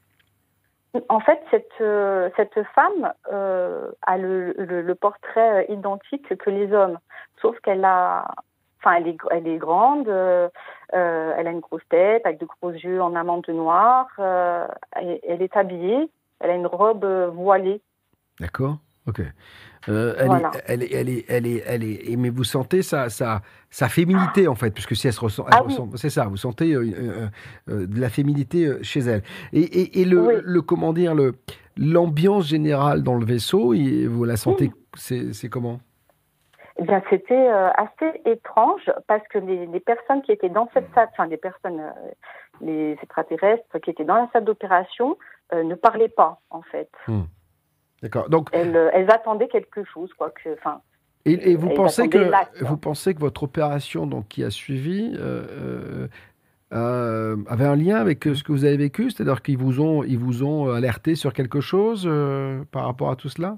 En fait, cette, euh, cette femme euh, a le, le, le portrait identique que les hommes, sauf qu'elle a... Enfin, elle est, elle est grande, euh, euh, elle a une grosse tête, avec de gros yeux en amande noire, euh, elle, elle est habillée, elle a une robe voilée. D'accord, ok. Euh, elle, voilà. est, elle, est, elle, est, elle, est, elle est, mais vous sentez sa, sa, sa féminité en fait, puisque si elle se ressent, elle ah, ressent oui. c'est ça, vous sentez euh, euh, euh, de la féminité chez elle. Et, et, et le, oui. le, comment dire, le, l'ambiance générale dans le vaisseau, vous la sentez, oui. c'est, c'est comment ? Eh bien, c'était euh, assez étrange parce que les, les personnes qui étaient dans cette salle, enfin les personnes, euh, les extraterrestres qui étaient dans la salle d'opération, euh, ne parlaient pas en fait. Hum. D'accord. Donc, elles, elles attendaient quelque chose, quoi. Que, enfin, Et, et vous, et pensez que, là, vous pensez que votre opération donc, qui a suivi euh, euh, avait un lien avec ce que vous avez vécu? C'est-à-dire qu'ils vous ont, ils vous ont alerté sur quelque chose euh, par rapport à tout cela?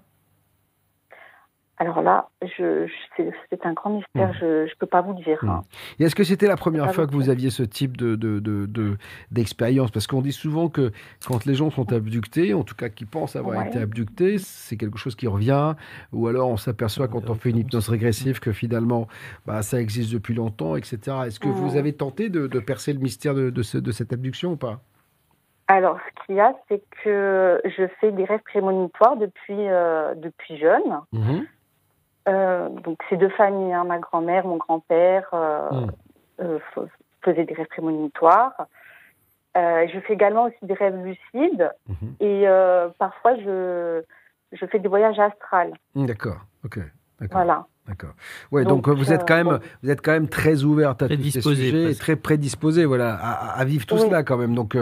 Alors là, je, je, c'est un grand mystère, mmh. je ne peux pas vous dire. Mmh. Hein. Et est-ce que c'était la première fois que vous aviez ce type de, de, de, de, d'expérience? Parce qu'on dit souvent que quand les gens sont abductés, en tout cas qui pensent avoir ouais. été abductés, c'est quelque chose qui revient, ou alors on s'aperçoit quand on fait une hypnose régressive que finalement bah, ça existe depuis longtemps, et cetera. Est-ce que mmh. vous avez tenté de, de percer le mystère de, de, ce, de cette abduction ou pas? Alors, ce qu'il y a, c'est que je fais des rêves prémonitoires depuis, euh, depuis jeune. Mmh. Euh, donc c'est deux familles, hein, ma grand-mère, mon grand-père euh, mmh. euh, faisaient des rêves prémonitoires. Euh, je fais également aussi des rêves lucides mmh. et euh, parfois je, je fais des voyages astrales. D'accord, ok. D'accord. Voilà. D'accord. Ouais, donc, donc vous êtes quand même, euh, bon. vous êtes quand même très ouverte à tous ces sujets, presque. et très prédisposée, voilà, à, à vivre tout oui. cela quand même. Donc,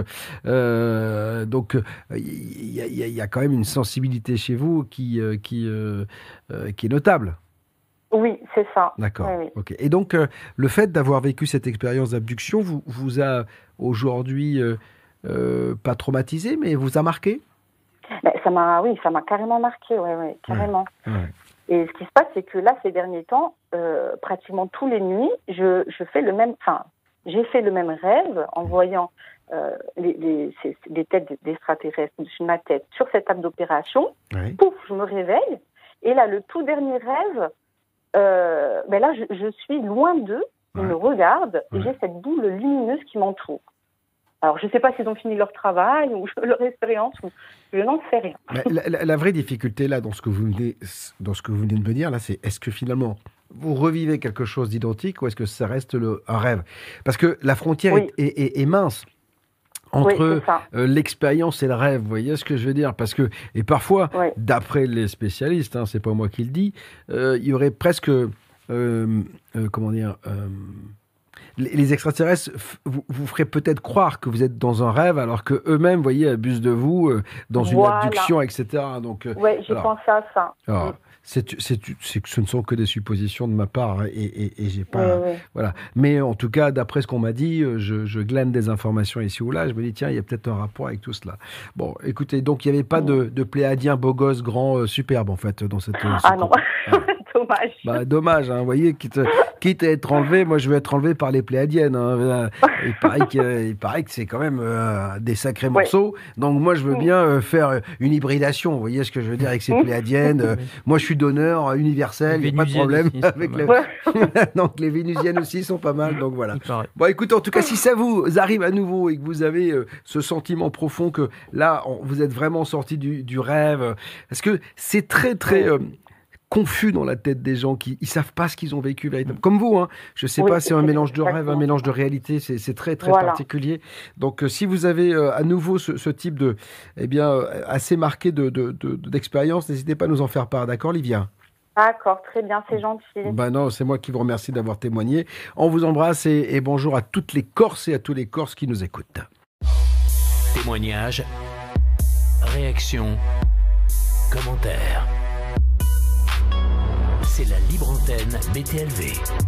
euh, donc, il y, y, y a quand même une sensibilité chez vous qui, euh, qui, euh, euh, qui est notable. Oui, c'est ça. D'accord. Oui, oui. Ok. Et donc, euh, le fait d'avoir vécu cette expérience d'abduction vous, vous a aujourd'hui euh, euh, pas traumatisé, mais vous a marqué? Ben, ça m'a, oui, ça m'a carrément marqué, ouais, ouais, carrément. Ouais. Ouais. Et ce qui se passe, c'est que là, ces derniers temps, euh, pratiquement tous les nuits, je, je fais le même, enfin, j'ai fait le même rêve en voyant euh, les, les, ces, les têtes d'extraterrestres sur ma tête sur cette table d'opération. Oui. Pouf, je me réveille. Et là, le tout dernier rêve, euh, ben là, je, je suis loin d'eux, ils ouais. me regardent ouais. et j'ai cette boule lumineuse qui m'entoure. Alors, je ne sais pas s'ils ont fini leur travail ou leur expérience, ou je n'en sais rien. La, la, la vraie difficulté, là, dans ce que vous venez, dans ce que vous venez de me dire, là, c'est est-ce que finalement, vous revivez quelque chose d'identique ou est-ce que ça reste le, un rêve? Parce que la frontière oui. est, est, est mince entre oui, euh, l'expérience et le rêve, vous voyez ce que je veux dire? Parce que, et parfois, oui. d'après les spécialistes, hein, c'est pas moi qui le dis, euh, il y aurait presque, euh, euh, comment dire... Euh, les extraterrestres vous, vous feraient peut-être croire que vous êtes dans un rêve, alors que eux-mêmes, vous voyez, abusent de vous euh, dans voilà. une abduction, et cetera. Donc, euh, ouais, j'ai pensé à ça. Alors, oui. c'est, c'est, c'est, ce ne sont que des suppositions de ma part, hein, et, et, et j'ai pas, oui, oui. voilà. Mais en tout cas, d'après ce qu'on m'a dit, je, je glane des informations ici ou là. Je me dis tiens, il y a peut-être un rapport avec tout cela. Bon, écoutez, donc il n'y avait pas de, de pléadien beau gosse, grand, euh, superbe en fait dans cette. Ah ce non. Ah. Dommage. Bah, dommage, hein, vous voyez, quitte, quitte à être enlevé, moi je vais être enlevé par les pléadiennes. Hein. Il, paraît que, il paraît que c'est quand même euh, des sacrés ouais. morceaux. Donc moi je veux bien euh, faire une hybridation, vous voyez ce que je veux dire avec ces pléadiennes. Euh, moi je suis donneur universel, il n'y a pas de problème. Aussi, avec les... donc les vénusiennes aussi sont pas mal, donc voilà. Bon écoutez, en tout cas si ça vous arrive à nouveau et que vous avez euh, ce sentiment profond que là on, vous êtes vraiment sorti du, du rêve, parce que c'est très très... Euh, confus dans la tête des gens qui ne savent pas ce qu'ils ont vécu véritablement. Comme vous, hein. Je ne sais oui, pas, c'est un mélange de rêve, un mélange de réalité, c'est, c'est très très voilà. particulier. Donc euh, si vous avez euh, à nouveau ce, ce type de, eh bien, euh, assez marqué de, de, de, d'expérience, n'hésitez pas à nous en faire part, d'accord Livia? D'accord, très bien, c'est gentil. Ben non, c'est moi qui vous remercie d'avoir témoigné. On vous embrasse et, et bonjour à toutes les Corses et à tous les Corses qui nous écoutent. Témoignages, réactions, commentaires. C'est la libre antenne B T L V.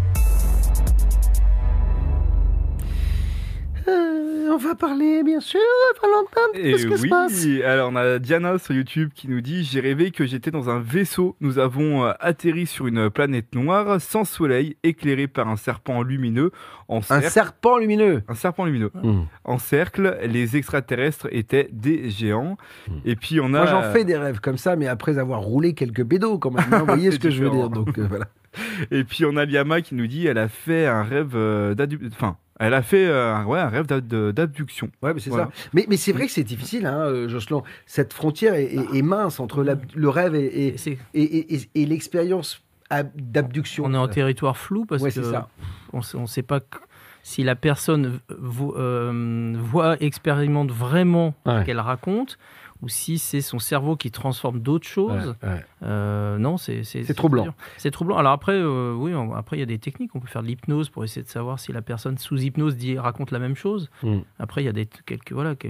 Euh, on va parler, bien sûr, Valentin. Qu'est-ce que oui, se passe? Alors on a Diana sur YouTube qui nous dit « J'ai rêvé que j'étais dans un vaisseau. Nous avons atterri sur une planète noire, sans soleil, éclairé par un serpent lumineux. En cercle. » Un serpent lumineux Un serpent lumineux. Mmh. En cercle, les extraterrestres étaient des géants. Mmh. Et puis on a... Moi j'en fais des rêves comme ça, mais après avoir roulé quelques bédos quand même. Vous voyez ce que je veux dire, donc euh, voilà. Et puis on a Liama qui nous dit « Elle a fait un rêve euh, d'adultère. » Enfin, elle a fait euh, ouais, un rêve d'abduction. Ouais, mais c'est voilà. ça. Mais, mais c'est vrai que c'est difficile, hein, Jocelyn. Cette frontière est, est, est mince entre la, le rêve et, et, et, et, et l'expérience d'abduction. On est en territoire flou parce ouais, que ça. on ne sait pas si la personne vo, euh, voit, expérimente vraiment ouais. ce qu'elle raconte, ou si c'est son cerveau qui transforme d'autres choses. Ouais, ouais. Euh, non, c'est c'est, c'est troublant. C'est troublant. Alors après, euh, oui, on, après il y a des techniques. On peut faire de l'hypnose pour essayer de savoir si la personne sous hypnose dit raconte la même chose. Mm. Après, il y a des quelques voilà, quelques,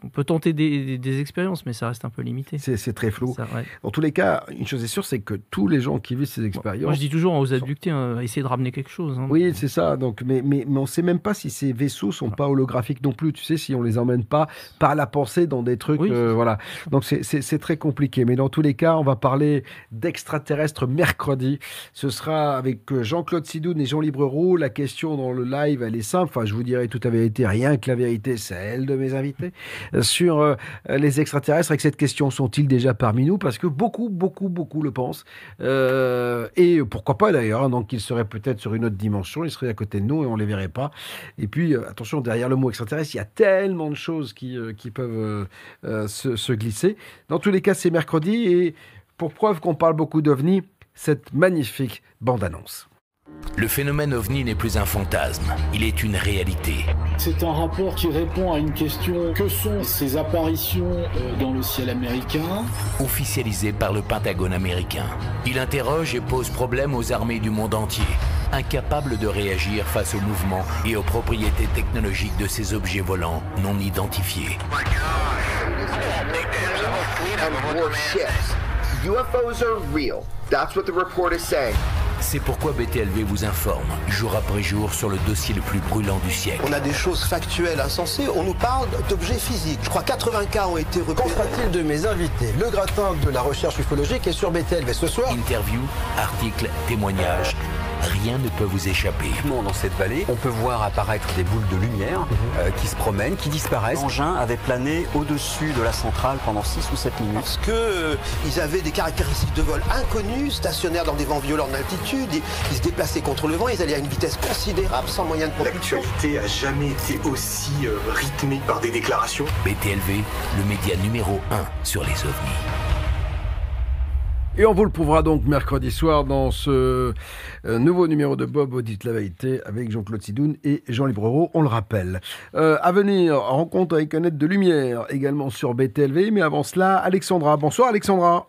on peut tenter des, des, des expériences, mais ça reste un peu limité. C'est très flou. Ça, ouais. Dans tous les cas, une chose est sûre, c'est que tous les gens qui vivent ces expériences... Bon, moi, je dis toujours aux abductés, hein, essayez de ramener quelque chose. Hein. Oui, c'est ça. Donc, mais, mais, mais on ne sait même pas si ces vaisseaux ne sont pas holographiques non plus. Tu sais, si on ne les emmène pas par la pensée dans des trucs... Oui, euh, voilà. Donc, c'est très compliqué. Mais dans tous les cas, on va parler d'extraterrestres mercredi. Ce sera avec Jean-Claude Sidoun et Jean Libreroux. La question dans le live, elle est simple. Enfin, je vous dirai toute la vérité. Rien que la vérité, celle de mes invités. Sur euh, les extraterrestres, avec cette question, sont-ils déjà parmi nous? Parce que beaucoup, beaucoup, beaucoup le pensent. Euh, et pourquoi pas d'ailleurs. Donc, ils seraient peut-être sur une autre dimension. Ils seraient à côté de nous et on ne les verrait pas. Et puis, euh, attention, derrière le mot extraterrestre, il y a tellement de choses qui, euh, qui peuvent euh, euh, se, se glisser. Dans tous les cas, c'est mercredi. Et pour preuve qu'on parle beaucoup d'OVNI, cette magnifique bande-annonce. Le phénomène OVNI n'est plus un fantasme, il est une réalité. C'est un rapport qui répond à une question: que sont ces apparitions euh, dans le ciel américain? Officialisé par le Pentagone américain. Il interroge et pose problème aux armées du monde entier, incapables de réagir face aux mouvements et aux propriétés technologiques de ces objets volants non identifiés. U F Os are real. That's what the report is saying. C'est pourquoi B T L V vous informe, jour après jour, sur le dossier le plus brûlant du siècle. On a des choses factuelles, insensées. On nous parle d'objets physiques. Je crois quatre-vingts cas ont été repérés. Qu'en sera-t-il de mes invités? Le gratin de la recherche ufologique est sur B T L V ce soir. Interview, articles, témoignages. Rien ne peut vous échapper. Dans cette vallée, on peut voir apparaître des boules de lumière mmh. euh, qui se promènent, qui disparaissent. L'engin avait plané au-dessus de la centrale pendant six ou sept minutes. Parce qu'ils euh, avaient des caractéristiques de vol inconnues, stationnaires dans des vents violents d'altitude, ils, ils se déplaçaient contre le vent, ils allaient à une vitesse considérable sans moyen de propulsion. L'actualité a jamais été aussi euh, rythmée par des déclarations. B T L V, le média numéro un sur les ovnis. Et on vous le prouvera donc mercredi soir dans ce euh, nouveau numéro de Bob Audite la vérité avec Jean-Claude Sidoun et Jean Libreroux, on le rappelle. Euh, à venir, rencontre avec Annette de Lumière, également sur B T L V, mais avant cela, Alexandra. Bonsoir Alexandra.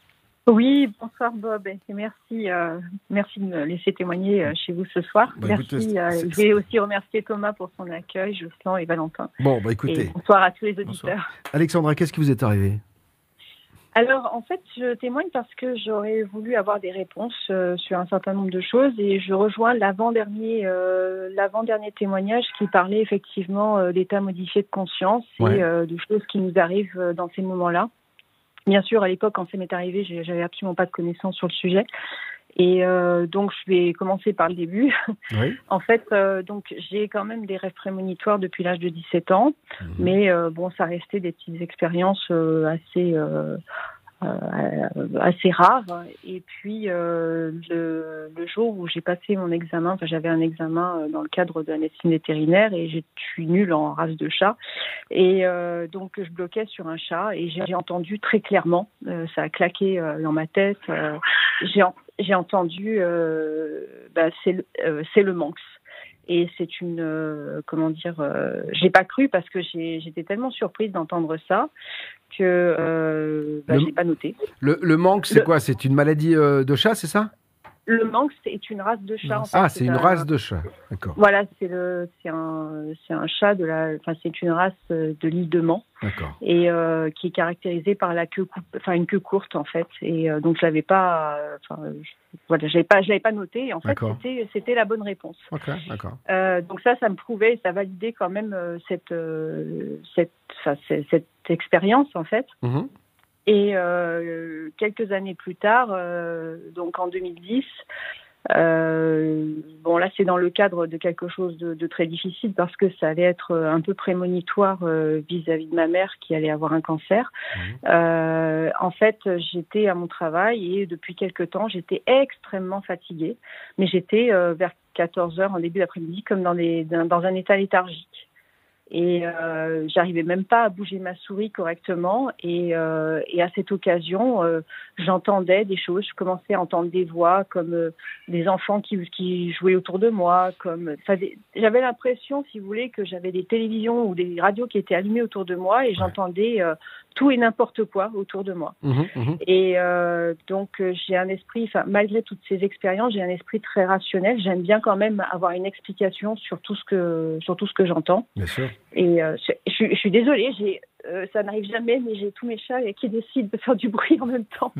Oui, bonsoir Bob, et merci, euh, merci de me laisser témoigner euh, chez vous ce soir. Bah, merci. Écoutez, euh, je vais aussi remercier Thomas pour son accueil, Jocelyn et Valentin. Bon, bah écoutez. Et bonsoir à tous les auditeurs. Bonsoir. Alexandra, qu'est-ce qui vous est arrivé ? Alors, en fait, je témoigne parce que j'aurais voulu avoir des réponses euh, sur un certain nombre de choses et je rejoins l'avant-dernier euh, l'avant-dernier témoignage qui parlait effectivement euh, d'état modifié de conscience ouais. et euh, de choses qui nous arrivent euh, dans ces moments-là. Bien sûr, à l'époque, quand ça m'est arrivé, j'avais absolument pas de connaissances sur le sujet. Et euh, donc, je vais commencer par le début. Oui. En fait, euh, donc j'ai quand même des rêves prémonitoires depuis l'âge de dix-sept ans, mmh. mais euh, bon, ça restait des petites expériences euh, assez euh, euh, assez rares. Et puis euh, le, le jour où j'ai passé mon examen, enfin j'avais un examen dans le cadre de la médecine vétérinaire et je suis nulle en race de chat. Et euh, donc je bloquais sur un chat et j'ai entendu très clairement, euh, ça a claqué euh, dans ma tête. Euh, j'ai J'ai entendu, euh, bah, c'est le, euh, c'est le Manx. Et c'est une, euh, comment dire, euh, j'ai pas cru parce que j'étais tellement surprise d'entendre ça que euh, bah, j'ai pas noté. Le, le Manx, c'est quoi? C'est une maladie euh, de chat, c'est ça? Le Manx est une race de chat. En fait. Ah, c'est une un... race de chat, d'accord. Voilà, c'est le, c'est un, c'est un chat de la, enfin c'est une race de l'île de Man. D'accord. Et euh, qui est caractérisée par la queue, enfin une queue courte en fait. Et euh, donc je l'avais pas, enfin euh, voilà, j'avais pas, je l'avais pas noté. Et en fait, c'était, c'était la bonne réponse. Ok, d'accord. Euh, donc ça, ça me prouvait, ça validait quand même euh, cette, euh, cette, enfin cette, cette expérience en fait. Mm-hmm. Et euh, quelques années plus tard, euh, donc en deux mille dix, euh, bon là c'est dans le cadre de quelque chose de, de très difficile parce que ça allait être un peu prémonitoire euh, vis-à-vis de ma mère qui allait avoir un cancer. Mmh. Euh, en fait, j'étais à mon travail et depuis quelque temps, j'étais extrêmement fatiguée, mais j'étais euh, vers quatorze heures en début d'après-midi comme dans, des, dans un état léthargique. Et euh, j'arrivais même pas à bouger ma souris correctement. Et, euh, et à cette occasion, euh, j'entendais des choses. Je commençais à entendre des voix, comme euh, des enfants qui, qui jouaient autour de moi. Comme, j'avais l'impression, si vous voulez, que j'avais des télévisions ou des radios qui étaient allumées autour de moi, et ouais. j'entendais euh, tout et n'importe quoi autour de moi. Mmh, mmh. Et euh, donc euh, j'ai un esprit, enfin malgré toutes ces expériences, j'ai un esprit très rationnel. J'aime bien quand même avoir une explication sur tout ce que sur tout ce que j'entends. Bien sûr. Et euh, je, je, je suis désolée, j'ai euh, ça n'arrive jamais, mais j'ai tous mes chats qui décident de faire du bruit en même temps.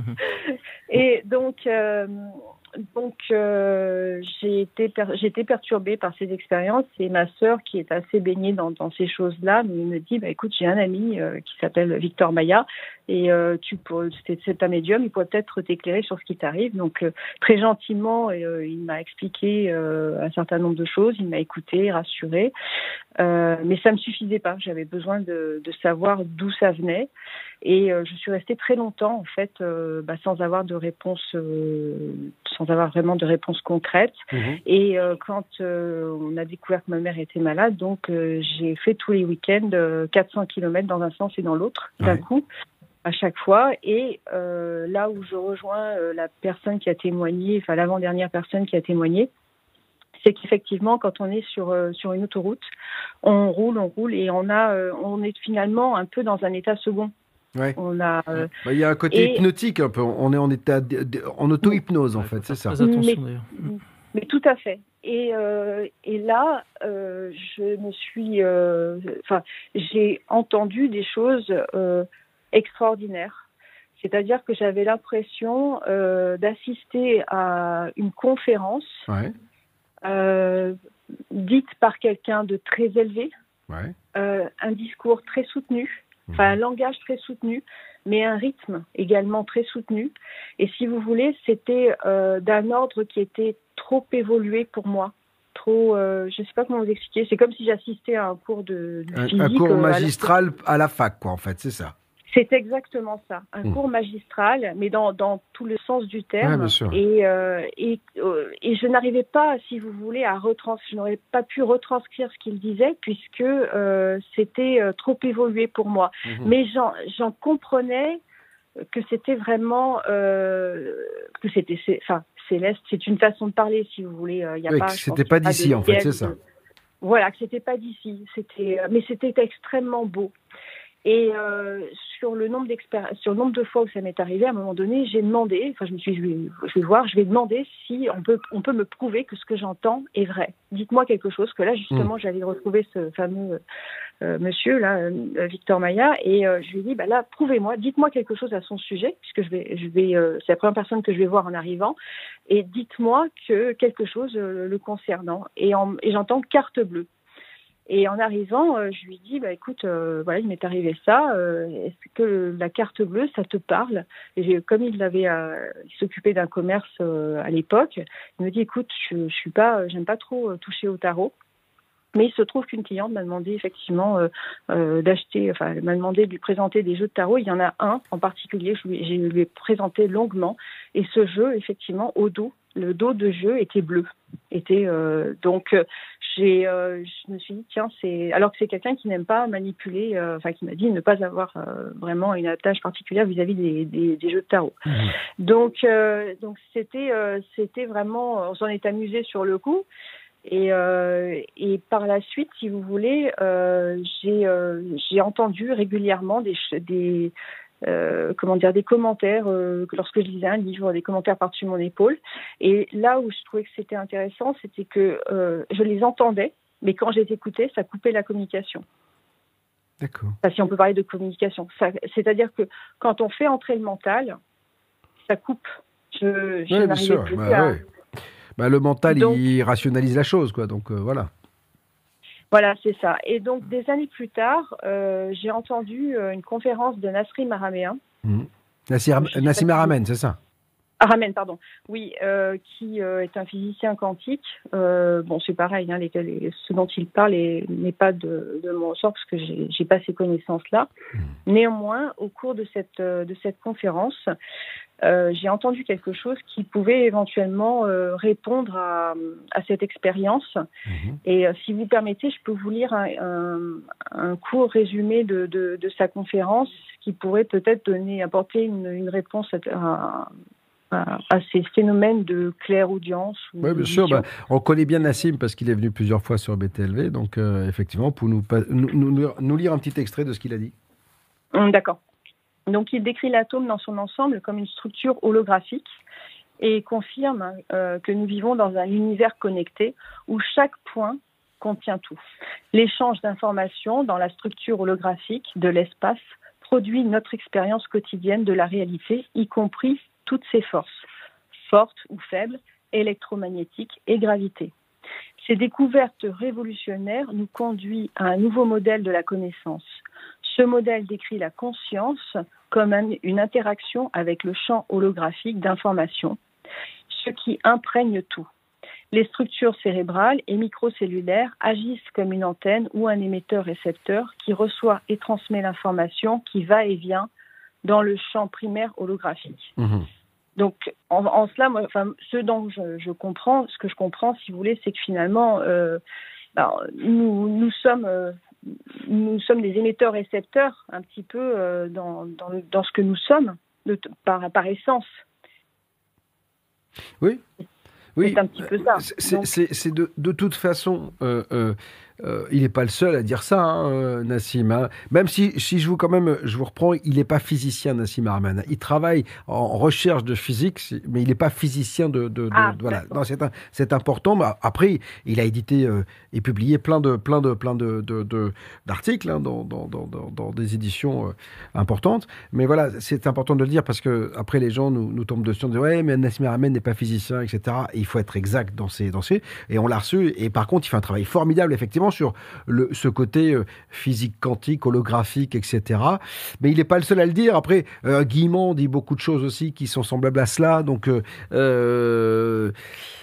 Et donc, euh, donc euh, j'ai été, per- j'ai été perturbée par ces expériences. Et ma sœur, qui est assez baignée dans, dans ces choses-là, me dit, bah, écoute, j'ai un ami euh, qui s'appelle Victor Maya, et euh, tu peux, c'est, c'est un médium, il pourrait peut-être t'éclairer sur ce qui t'arrive. Donc, euh, très gentiment, euh, il m'a expliqué euh, un certain nombre de choses, il m'a écouté, rassuré, euh, mais ça me suffisait pas. J'avais besoin de, de savoir d'où ça venait, et euh, je suis restée très longtemps en fait, euh, bah, sans avoir de réponse, euh, sans avoir vraiment de réponse concrète. Mmh. Et euh, quand euh, on a découvert que ma mère était malade, donc euh, j'ai fait tous les week-ends euh, quatre cents kilomètres dans un sens et dans l'autre d'un ouais. coup, à chaque fois. Et euh, là où je rejoins euh, la personne qui a témoigné, enfin l'avant-dernière personne qui a témoigné, c'est qu'effectivement, quand on est sur euh, sur une autoroute, on roule, on roule, et on a, euh, on est finalement un peu dans un état second. Ouais. On a. Euh, bah, il y a un côté et... hypnotique un peu. On est en état, de, de, en auto-hypnose en fait, c'est ça. Très attention mais, d'ailleurs. Mais tout à fait. Et euh, et là, euh, je me suis, enfin, euh, j'ai entendu des choses euh, extraordinaires. C'est-à-dire que j'avais l'impression euh, d'assister à une conférence. Ouais. Euh, dite par quelqu'un de très élevé, ouais. euh, un discours très soutenu, mmh. enfin un langage très soutenu, mais un rythme également très soutenu. Et si vous voulez, c'était euh, d'un ordre qui était trop évolué pour moi. Trop, euh, je ne sais pas comment vous expliquer. C'est comme si j'assistais à un cours de, de un, physique. Un cours euh, magistral à la... à la fac, quoi, en fait, c'est ça. C'est exactement ça, un mmh. cours magistral, mais dans, dans tout le sens du terme. Ouais, et, euh, et, euh, et je n'arrivais pas, si vous voulez, à retranscrire, je n'aurais pas pu retranscrire ce qu'il disait, puisque euh, c'était euh, trop évolué pour moi. Mmh. Mais j'en, j'en comprenais que c'était vraiment, euh, que c'était, enfin, céleste, c'est une façon de parler, si vous voulez. Il y a oui, pas, que c'était pas d'ici, pas en fait, c'est ça. De... Voilà, que c'était pas d'ici. C'était, mais c'était extrêmement beau. Et euh, sur le nombre d'expéri- sur le nombre de fois où ça m'est arrivé, à un moment donné, j'ai demandé, enfin je me suis dit, je vais, je vais voir, je vais demander si on peut, on peut me prouver que ce que j'entends est vrai. Dites-moi quelque chose, que là justement mmh. j'avais retrouvé ce fameux euh, monsieur là, euh, Victor Maya, et euh, je lui ai dit, bah là, prouvez-moi, dites-moi quelque chose à son sujet, puisque je vais, je vais, euh, c'est la première personne que je vais voir en arrivant, et dites-moi que quelque chose euh, le concernant. Et, en, et j'entends carte bleue. Et en arrivant, euh, je lui dis, bah écoute, euh, voilà, il m'est arrivé ça. Euh, est-ce que la carte bleue, ça te parle ? Et j'ai, comme il avait, euh, il s'occupait d'un commerce euh, à l'époque, il me dit, écoute, je, je suis pas, j'aime pas trop euh, toucher au tarot. Mais il se trouve qu'une cliente m'a demandé effectivement euh, euh, d'acheter, enfin, elle m'a demandé de lui présenter des jeux de tarot. Il y en a un en particulier, je lui, je lui ai présenté longuement. Et ce jeu, effectivement, au dos, le dos de jeu était bleu. Était euh, donc j'ai, euh, je me suis dit tiens, c'est alors que c'est quelqu'un qui n'aime pas manipuler, euh, enfin qui m'a dit ne pas avoir euh, vraiment une attache particulière vis-à-vis des, des, des jeux de tarot. Mmh. Donc euh, donc c'était euh, c'était vraiment, on s'en est amusé sur le coup. Et, euh, et par la suite, si vous voulez, euh, j'ai, euh, j'ai entendu régulièrement des, des, euh, comment dire, des commentaires euh, lorsque je lisais un livre, des commentaires par-dessus mon épaule. Et là où je trouvais que c'était intéressant, c'était que euh, je les entendais, mais quand je les écoutais, ça coupait la communication. D'accord. Enfin, si on peut parler de communication. Ça, c'est-à-dire que quand on fait entrer le mental, ça coupe. Je, je oui, n'arrivais plus bah, à... Ouais. Bah, le mental, donc, il rationalise la chose, quoi. Donc, euh, voilà. Voilà, c'est ça. Et donc, des années plus tard, euh, j'ai entendu euh, une conférence de Nassim Haramein. Mmh. Nassim, Nassim Haramein, c'est ça ? Haramein, pardon. Oui, euh, qui euh, est un physicien quantique. Euh, bon, c'est pareil, hein, les, les, ce dont il parle est, n'est pas de, de mon ressort, parce que j'ai, j'ai pas ces connaissances-là. Mmh. Néanmoins, au cours de cette, de cette conférence, Euh, j'ai entendu quelque chose qui pouvait éventuellement euh, répondre à, à cette expérience. Mmh. Et euh, si vous permettez, je peux vous lire un, un, un court résumé de, de, de sa conférence qui pourrait peut-être donner, apporter une, une réponse à, à, à ces phénomènes de clairaudience. Oui, bien sûr. Bah, on connaît bien Nassim parce qu'il est venu plusieurs fois sur B T L V. Donc, euh, effectivement, pour nous, nous, nous, nous lire un petit extrait de ce qu'il a dit. Mmh, d'accord. Donc, il décrit l'atome dans son ensemble comme une structure holographique et confirme euh, que nous vivons dans un univers connecté où chaque point contient tout. L'échange d'informations dans la structure holographique de l'espace produit notre expérience quotidienne de la réalité, y compris toutes ses forces, fortes ou faibles, électromagnétiques et gravité. Ces découvertes révolutionnaires nous conduisent à un nouveau modèle de la connaissance. Ce modèle décrit la conscience comme un, une interaction avec le champ holographique d'information, ce qui imprègne tout. Les structures cérébrales et microcellulaires agissent comme une antenne ou un émetteur-récepteur qui reçoit et transmet l'information qui va et vient dans le champ primaire holographique. Mmh. Donc, en, en cela, moi, enfin, ce dont je, je comprends, ce que je comprends, si vous voulez, c'est que finalement, euh, alors, nous, nous sommes, euh, nous sommes des émetteurs-récepteurs un petit peu euh, dans, dans, dans ce que nous sommes, de, par, par essence. Oui. Oui, c'est un petit peu ça. C'est, c'est, c'est de, de toute façon, euh, euh, euh, il n'est pas le seul à dire ça, hein, Nassim. Hein. Même si, si je vous quand même, je vous reprends, il n'est pas physicien, Nassim Haramein. Il travaille en recherche de physique, mais il n'est pas physicien de, de, de, ah, de voilà. Non, c'est, un, c'est important. Mais après, il a édité euh, et publié plein de, plein de, plein de, de, de d'articles hein, dans, dans, dans, dans des éditions euh, importantes. Mais voilà, c'est important de le dire parce que après les gens nous, nous tombent dessus, on dit ouais, mais Nassim Haramein n'est pas physicien, et cetera. Et il faut être exact dans ces, dans ces. Et on l'a reçu. Et par contre, il fait un travail formidable, effectivement, sur le, ce côté euh, physique quantique, holographique, et cetera. Mais il n'est pas le seul à le dire. Après, euh, Guillemot dit beaucoup de choses aussi qui sont semblables à cela. Donc, euh, euh,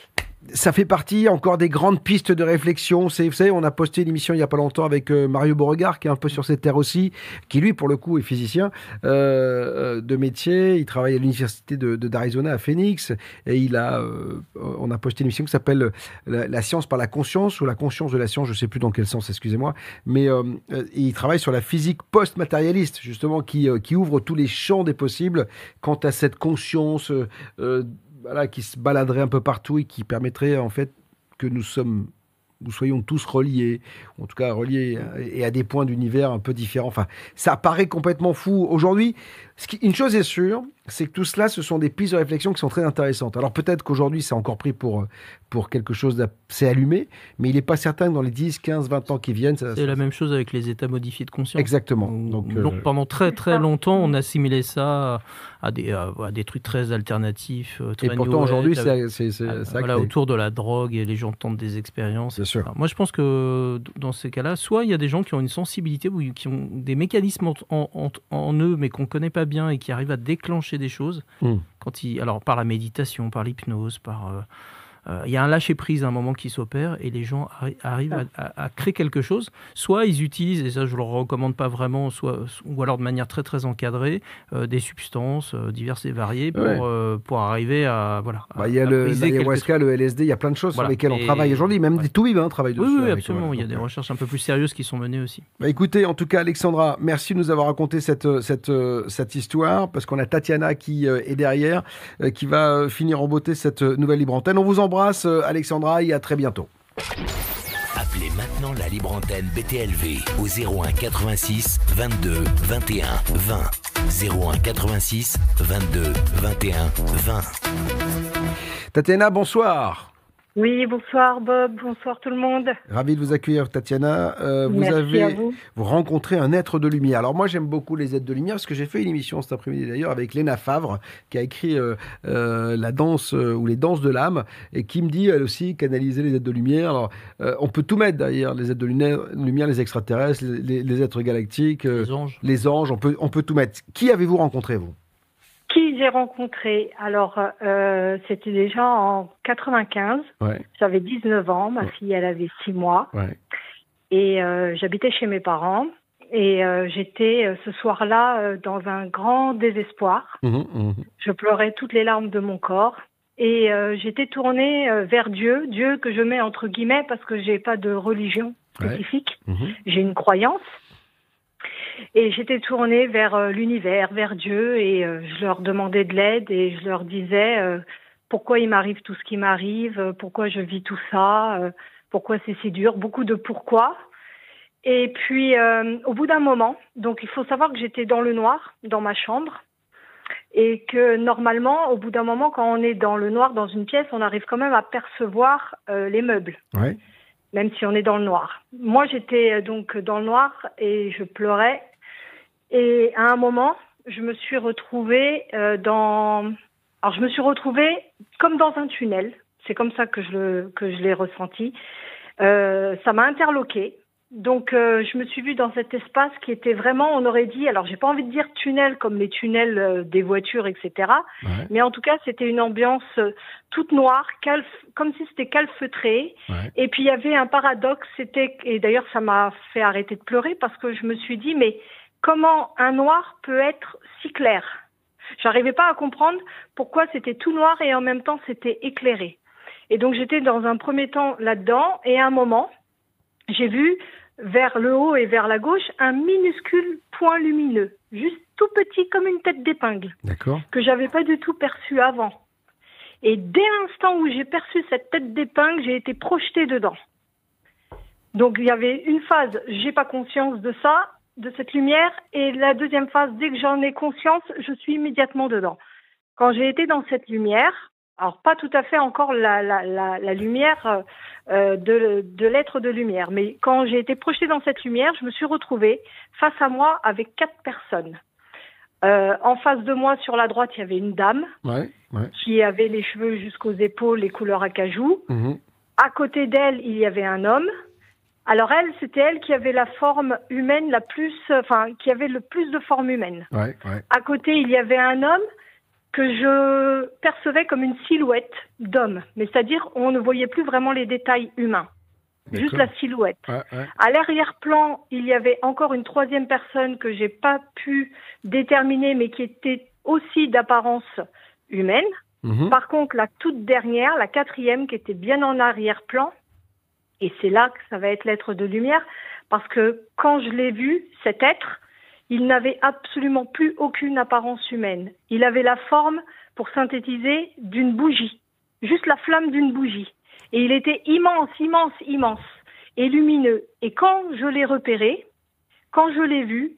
ça fait partie encore des grandes pistes de réflexion. C'est, vous savez, on a posté une émission il n'y a pas longtemps avec euh, Mario Beauregard, qui est un peu sur cette terre aussi, qui lui, pour le coup, est physicien euh, de métier. Il travaille à l'université de, de, d'Arizona à Phoenix. Et il a, euh, on a posté une émission qui s'appelle la, la science par la conscience, ou la conscience de la science, je ne sais plus dans quel sens, excusez-moi. Mais euh, il travaille sur la physique post-matérialiste, justement, qui, euh, qui ouvre tous les champs des possibles quant à cette conscience euh, voilà, qui se baladerait un peu partout et qui permettrait en fait que nous sommes, nous soyons tous reliés, en tout cas reliés et à des points d'univers un peu différents. Enfin, ça paraît complètement fou aujourd'hui. Ce qui, une chose est sûre, c'est que tout cela, ce sont des pistes de réflexion qui sont très intéressantes. Alors peut-être qu'aujourd'hui, c'est encore pris pour, pour quelque chose d'assez allumé, mais il n'est pas certain que dans les dix, quinze, vingt ans qui viennent... Ça, c'est ça, la même chose avec les états modifiés de conscience. Exactement. Donc, Donc euh... pendant très très longtemps, on assimilait ça à des, à, à des trucs très alternatifs. Très et pourtant, aujourd'hui, c'est, c'est, c'est, à, c'est voilà, autour de la drogue, et les gens tentent des expériences. Bien sûr. Alors, moi, je pense que dans ces cas-là, soit il y a des gens qui ont une sensibilité, ou qui ont des mécanismes en, en, en eux, mais qu'on ne connaît pas bien, et qui arrivent à déclencher des choses. Mmh. Quand ils, alors par la méditation, par l'hypnose, par euh, euh, il y a un lâcher prise à un moment qui s'opère et les gens arri- arrivent à, à, à créer quelque chose. Soit ils utilisent, et ça je leur recommande pas vraiment, soit ou alors de manière très très encadrée, euh, des substances euh, diverses et variées pour ouais. euh, pour arriver à voilà. Bah, il y a le l'ayahuasca, le L S D, il y a plein de choses voilà. sur lesquelles et... on travaille aujourd'hui. Même des toubibs hein, travaillent dessus. Oui, oui absolument. Il y a des recherches un peu plus sérieuses qui sont menées aussi. Bah, écoutez, en tout cas, Alexandra, merci de nous avoir raconté cette cette cette histoire, parce qu'on a Tatiana qui euh, est derrière, euh, qui va euh, finir en beauté cette nouvelle libre antenne. On vous embrasse, euh, Alexandra, et à très bientôt. Appelez maintenant la libre antenne B T L V au zéro un quatre-vingt-six vingt-deux vingt et un vingt. zéro un quatre-vingt-six vingt-deux vingt et un vingt. Tatiana, bonsoir. Oui, bonsoir Bob, bonsoir tout le monde. Ravi de vous accueillir, Tatiana. Euh, vous Merci avez à vous. vous rencontré un être de lumière. Alors moi, j'aime beaucoup les êtres de lumière, parce que j'ai fait une émission cet après-midi d'ailleurs avec Léna Favre, qui a écrit euh, euh, la danse euh, ou les danses de l'âme, et qui me dit elle aussi canaliser les êtres de lumière. Alors euh, on peut tout mettre d'ailleurs, les êtres de lumière, lumière les extraterrestres, les, les, les êtres galactiques, euh, les anges. Les anges. On peut on peut tout mettre. Qui avez-vous rencontré vous? Qui j'ai rencontré? Alors, euh, c'était déjà en quatre-vingt-quinze. Ouais. J'avais dix-neuf ans. Ma ouais. fille, elle avait six mois. Ouais. Et euh, j'habitais chez mes parents. Et euh, j'étais euh, ce soir-là euh, dans un grand désespoir. Mmh, mmh. Je pleurais toutes les larmes de mon corps. Et euh, j'étais tournée euh, vers Dieu. Dieu que je mets entre guillemets parce que j'ai pas de religion spécifique. Ouais. Mmh. J'ai une croyance. Et j'étais tournée vers euh, l'univers, vers Dieu, et euh, je leur demandais de l'aide, et je leur disais euh, pourquoi il m'arrive tout ce qui m'arrive, euh, pourquoi je vis tout ça, euh, pourquoi c'est si dur, beaucoup de pourquoi. Et puis, euh, au bout d'un moment, donc il faut savoir que j'étais dans le noir, dans ma chambre, et que normalement, au bout d'un moment, quand on est dans le noir, dans une pièce, on arrive quand même à percevoir euh, les meubles. Ouais. même si on est dans le noir. Moi, j'étais donc dans le noir et je pleurais. Et à un moment, je me suis retrouvée euh, dans... Alors, je me suis retrouvée comme dans un tunnel. C'est comme ça que je, le, que je l'ai ressenti. Euh, ça m'a interloquée. Donc, euh, je me suis vue dans cet espace qui était vraiment, on aurait dit, alors j'ai pas envie de dire tunnel comme les tunnels euh, des voitures, et cetera. Ouais. Mais en tout cas, c'était une ambiance euh, toute noire, calf, comme si c'était calfeutré. Ouais. Et puis, il y avait un paradoxe, c'était, et d'ailleurs, ça m'a fait arrêter de pleurer parce que je me suis dit, mais comment un noir peut être si clair? J'arrivais pas à comprendre pourquoi c'était tout noir et en même temps, c'était éclairé. Et donc, j'étais dans un premier temps là-dedans et à un moment, j'ai vu vers le haut et vers la gauche un minuscule point lumineux, juste tout petit comme une tête d'épingle, D'accord. que j'avais pas du tout perçu avant. Et dès l'instant où j'ai perçu cette tête d'épingle, j'ai été projetée dedans. Donc il y avait une phase, j'ai pas conscience de ça, de cette lumière, et la deuxième phase, dès que j'en ai conscience, je suis immédiatement dedans. Quand j'ai été dans cette lumière, alors pas tout à fait encore la, la, la, la lumière euh, de, de l'être de lumière, mais quand j'ai été projetée dans cette lumière, je me suis retrouvée face à moi avec quatre personnes. Euh, en face de moi, sur la droite, il y avait une dame ouais, ouais. qui avait les cheveux jusqu'aux épaules, les couleurs acajou. Mmh. À côté d'elle, il y avait un homme. Alors elle, c'était elle qui avait la forme humaine la plus, enfin qui avait le plus de forme humaine. Ouais, ouais. À côté, il y avait un homme que je percevais comme une silhouette d'homme, mais c'est-à-dire on ne voyait plus vraiment les détails humains, D'accord. juste la silhouette. Ouais, ouais. À l'arrière-plan, il y avait encore une troisième personne que j'ai pas pu déterminer, mais qui était aussi d'apparence humaine. Mmh. Par contre, la toute dernière, la quatrième, qui était bien en arrière-plan, et c'est là que ça va être l'être de lumière, parce que quand je l'ai vu, cet être, il n'avait absolument plus aucune apparence humaine. Il avait la forme, pour synthétiser, d'une bougie. Juste la flamme d'une bougie. Et il était immense, immense, immense. Et lumineux. Et quand je l'ai repéré, quand je l'ai vu,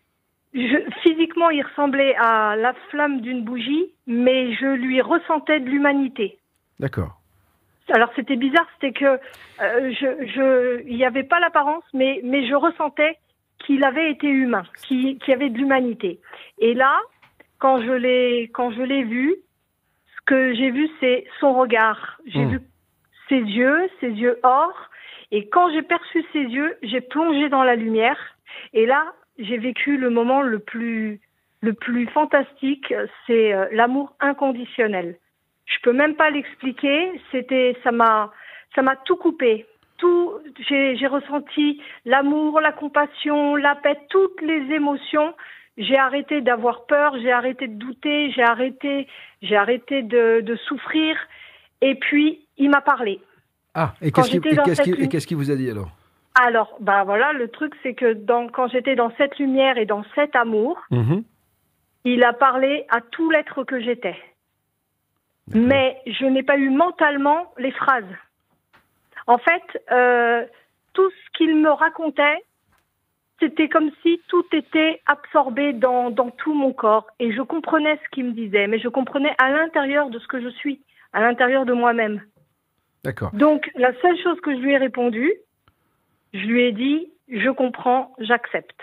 je, physiquement, il ressemblait à la flamme d'une bougie, mais je lui ressentais de l'humanité. D'accord. Alors c'était bizarre, c'était que euh, je, je, il n'y avait pas l'apparence, mais, mais je ressentais qu'il avait été humain, qu'il qu'il y avait de l'humanité. Et là, quand je l'ai, quand je l'ai vu, ce que j'ai vu, c'est son regard. J'ai mmh. vu ses yeux, ses yeux or. Et quand j'ai perçu ses yeux, j'ai plongé dans la lumière. Et là, j'ai vécu le moment le plus, le plus fantastique, c'est euh, l'amour inconditionnel. Je peux même pas l'expliquer. C'était, ça m'a, ça m'a tout coupé. Tout, j'ai, j'ai ressenti l'amour, la compassion, la paix, toutes les émotions. J'ai arrêté d'avoir peur, j'ai arrêté de douter, j'ai arrêté, j'ai arrêté de, de souffrir. Et puis, il m'a parlé. Ah, et qu'est-ce, qui, et, qu'est-ce qui, et qu'est-ce qu'il vous a dit alors? Alors, ben voilà, le truc, c'est que dans, quand j'étais dans cette lumière et dans cet amour, mmh. il a parlé à tout l'être que j'étais. D'accord. Mais je n'ai pas eu mentalement les phrases. En fait, euh, tout ce qu'il me racontait, c'était comme si tout était absorbé dans, dans tout mon corps. Et je comprenais ce qu'il me disait, mais je comprenais à l'intérieur de ce que je suis, à l'intérieur de moi-même. D'accord. Donc, la seule chose que je lui ai répondu, je lui ai dit, je comprends, j'accepte.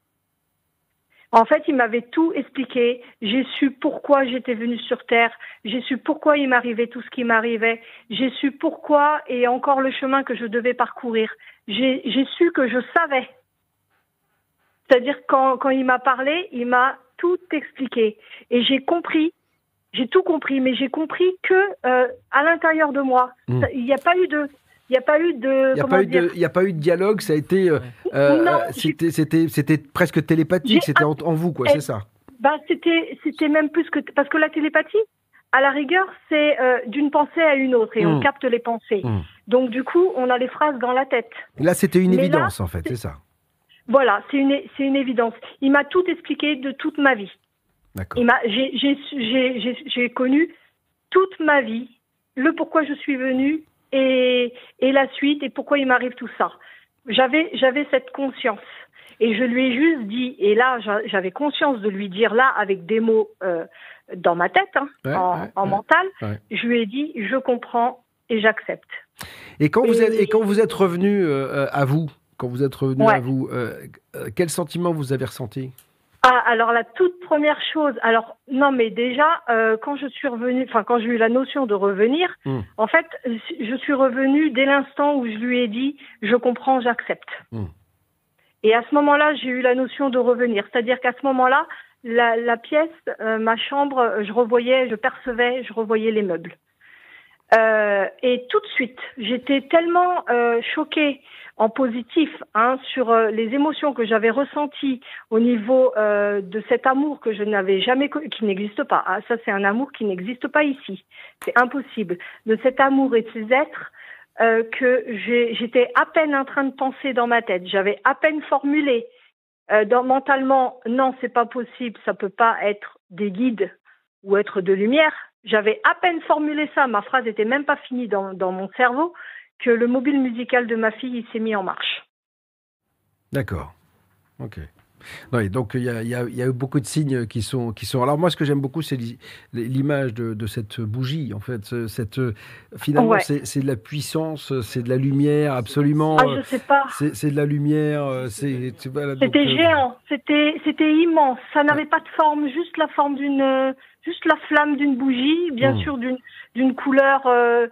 En fait, il m'avait tout expliqué. J'ai su pourquoi j'étais venue sur Terre. J'ai su pourquoi il m'arrivait tout ce qui m'arrivait. J'ai su pourquoi et encore le chemin que je devais parcourir. J'ai, j'ai su que je savais. C'est-à-dire quand, quand il m'a parlé, il m'a tout expliqué. Et j'ai compris, j'ai tout compris, mais j'ai compris que euh, à l'intérieur de moi, mmh. il n'y a pas eu de... Il n'y a pas eu de. Il n'y a, pas eu de, il y a pas eu de dialogue, ça a été. Euh, euh, non, c'était, c'était, c'était presque télépathique, c'était en, en vous, quoi, c'est ça? Bah, c'était, c'était même plus que. Parce que la télépathie, à la rigueur, c'est euh, d'une pensée à une autre et mmh. on capte les pensées. Mmh. Donc, du coup, on a les phrases dans la tête. Là, c'était une Mais évidence, là, en fait, c'est, c'est ça. Voilà, c'est une, c'est une évidence. Il m'a tout expliqué de toute ma vie. D'accord. Il m'a, j'ai, j'ai, j'ai, j'ai, j'ai connu toute ma vie, le pourquoi je suis venue. Et, et la suite, et pourquoi il m'arrive tout ça. J'avais, j'avais cette conscience. Et je lui ai juste dit, et là, j'avais conscience de lui dire là, avec des mots euh, dans ma tête, hein, ouais, en, ouais, en ouais, mental, ouais. Je lui ai dit, je comprends et j'accepte. Et Et quand vous Et- êtes, et quand vous êtes revenu euh, à vous, quand vous êtes revenu Ouais. à vous, euh, euh, quel sentiment vous avez ressenti? Ah, alors la toute première chose, alors non mais déjà euh, quand je suis revenue, enfin quand j'ai eu la notion de revenir, Mm. en fait je suis revenue dès l'instant où je lui ai dit je comprends, j'accepte. Mm. Et à ce moment-là j'ai eu la notion de revenir, c'est-à-dire qu'à ce moment-là la, la pièce, euh, ma chambre, je revoyais, je percevais, je revoyais les meubles. Euh, et tout de suite j'étais tellement euh, choquée en positif hein, sur euh, les émotions que j'avais ressenties au niveau euh, de cet amour que je n'avais jamais connu, qui n'existe pas. Ah, ça, c'est un amour qui n'existe pas ici. C'est impossible. De cet amour et de ces êtres euh, que j'ai- j'étais à peine en train de penser dans ma tête. J'avais à peine formulé euh, dans, mentalement, non, c'est pas possible, ça peut pas être des guides ou être de lumière. J'avais à peine formulé ça. Ma phrase était même pas finie dans, dans mon cerveau, que le mobile musical de ma fille il s'est mis en marche. D'accord. Ok. Oui, donc il y a, il y a- il y a eu beaucoup de signes qui sont, qui sont. Alors moi, ce que j'aime beaucoup, c'est l'i- l'image de, de cette bougie. En fait, Ce- cette finalement, Ouais. c'est c'est de la puissance, c'est de la lumière, absolument. Ah, euh, je sais pas. C'est c'est de la lumière. euh, C'est tu vois, là, donc, C'était euh, géant, c'était c'était immense. Ça n'avait pas de forme, juste la forme d'une, euh, juste la flamme d'une bougie, bien Mm. sûr d'une d'une couleur euh,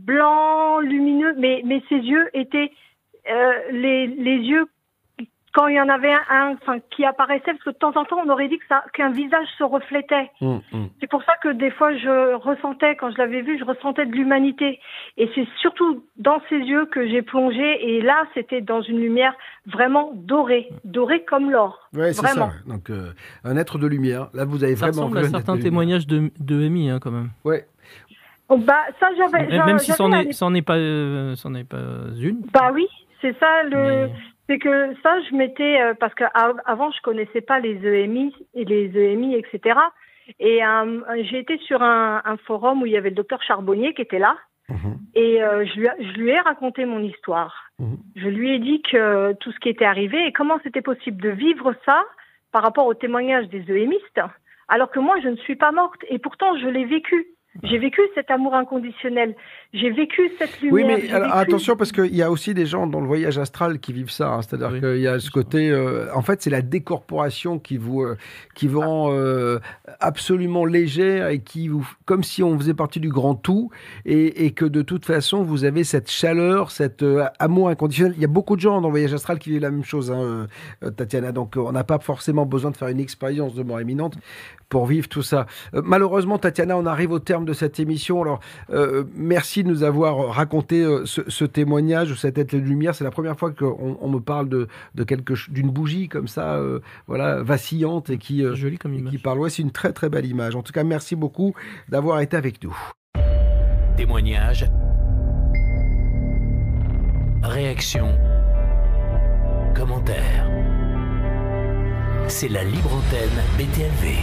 blanc lumineux, mais mais ses yeux étaient euh, les les yeux quand il y en avait un, un enfin qui apparaissait, parce que de temps en temps on aurait dit que ça qu'un visage se reflétait. mm, mm. C'est pour ça que des fois je ressentais, quand je l'avais vu, je ressentais de l'humanité. Et c'est surtout dans ses yeux que j'ai plongé. Et là, c'était dans une lumière vraiment dorée, dorée comme l'or. Ouais, c'est Vraiment. ça. ouais. Donc euh, un être de lumière. Là, vous avez Ça vraiment ressemble à vu un être certains de lumière. témoignages de, de Amy, hein, quand même. Ouais. Oh, bah ça j'avais. j'a- Même si c'en j'avais à est, c'en est pas, euh, c'en est pas une. Bah oui, c'est ça le. C'est que ça, je m'étais euh, parce qu'avant je connaissais pas les E M I et les E M I, et cetera. Et euh, j'ai été sur un, un forum où il y avait le docteur Charbonnier qui était là. Et euh, je, lui, a- je lui ai raconté mon histoire. Je lui ai dit que tout ce qui était arrivé et comment c'était possible de vivre ça par rapport au témoignage des EMistes, alors que moi je ne suis pas morte et pourtant je l'ai vécu. J'ai vécu cet amour inconditionnel. J'ai vécu cette lumière. Oui, mais j'ai alors, vécu- attention, parce qu'il y a aussi des gens dans le voyage astral qui vivent ça. hein. C'est-à-dire qu'il y a ce côté. euh, en fait, c'est la décorporation qui vous, euh, qui vous rend euh, absolument légère et qui vous. Comme si on faisait partie du grand tout et, et que de toute façon, vous avez cette chaleur, cet euh, amour inconditionnel. Il y a beaucoup de gens dans le voyage astral qui vivent la même chose, hein, euh, Tatiana. Donc, euh, on n'a pas forcément besoin de faire une expérience de mort imminente pour vivre tout ça. Euh, malheureusement, Tatiana, on arrive au terme de cette émission. Alors, euh, merci de nous avoir raconté euh, ce, ce témoignage, cette être de lumière. C'est la première fois qu'on on me parle de, de quelque ch- d'une bougie comme ça, euh, voilà, vacillante et qui, euh, et qui parle. Ouais, c'est une très très belle image. En tout cas, merci beaucoup d'avoir été avec nous. Témoignages, réactions, commentaires. C'est la libre antenne B T L V.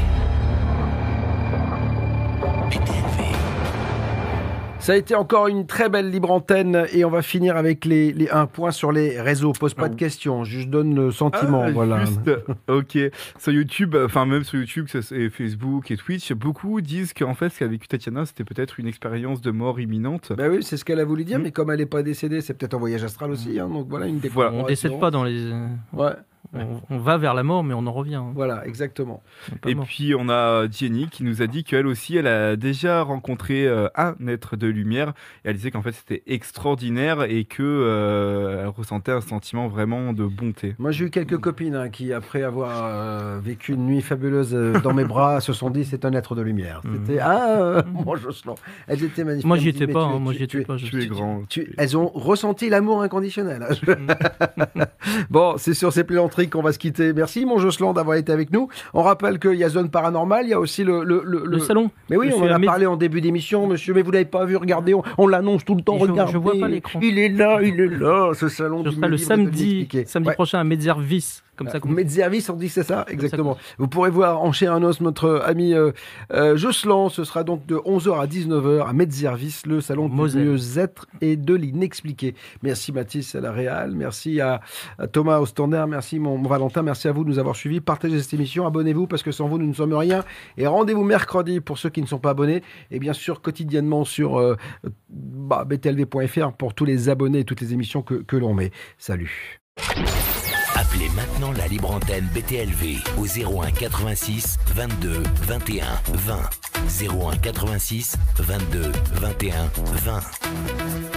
B T L V. Ça a été encore une très belle libre antenne et on va finir avec les, les un point sur les réseaux. Pose pas de questions, juste donne le sentiment. Ah, voilà. juste, ok. Sur YouTube, enfin même sur YouTube, ça, c'est Facebook et Twitch, beaucoup disent qu'en fait, ce qu'a vécu Tatiana, c'était peut-être une expérience de mort imminente. Bah oui, c'est ce qu'elle a voulu dire, mais comme elle n'est pas décédée, c'est peut-être un voyage astral aussi. hein, donc voilà une Voilà, décoration. on décède pas dans les. Ouais. On, on va vers la mort, mais on en revient. hein. Voilà, exactement. Pas Et mort. puis on a Jenny qui nous a dit qu'elle aussi, elle a déjà rencontré euh, un être de lumière. Et elle disait qu'en fait c'était extraordinaire et que euh, elle ressentait un sentiment vraiment de bonté. Moi, j'ai eu quelques copines hein, qui, après avoir euh, vécu une nuit fabuleuse euh, dans mes bras, se sont dit c'est un être de lumière. C'était ah, euh, mon Jocelyn. Elles étaient magnifiques. Moi, j'y Elles me étais disaient, pas, mais tu hein, moi, es- j'y tu étais es- pas, je- tu es tu- grand. Tu- Elles ont ressenti l'amour inconditionnel. hein. Bon, c'est sur ces plaisanteries qu'on va se quitter. Merci, mon Jocelyn, d'avoir été avec nous. On rappelle qu'il y a Zone Paranormale, il y a aussi le, le, Le salon. Mais oui, Je on suis en a à Mé- parlé en début d'émission, monsieur, mais vous l'avez pas vu, regardez, on, on l'annonce tout le temps, Je- je regardez. vois pas l'écran. Il est là, il est là, ce salon Je du serai le livre de Denis samedi, Expliqué. samedi Ouais. prochain à Medservis. Comme ça. Medservice, on dit c'est ça, exactement. Vous pourrez voir en chair et en os notre ami euh, euh, Josselin. Ce sera donc de onze heures à dix-neuf heures à Medservice, le salon du mieux-être et de l'inexpliqué. Merci Mathis à la Réal, merci à, à Thomas au standard, merci mon, mon Valentin, merci à vous de nous avoir suivis. Partagez cette émission, abonnez-vous parce que sans vous nous ne sommes rien. Et rendez-vous mercredi pour ceux qui ne sont pas abonnés et bien sûr quotidiennement sur euh, bah, b t l v point f r pour tous les abonnés et toutes les émissions que, que l'on met. Salut. Appelez maintenant la libre antenne B T L V au zéro un quatre-vingt-six vingt-deux vingt et un vingt. zéro un quatre-vingt-six vingt-deux vingt et un vingt.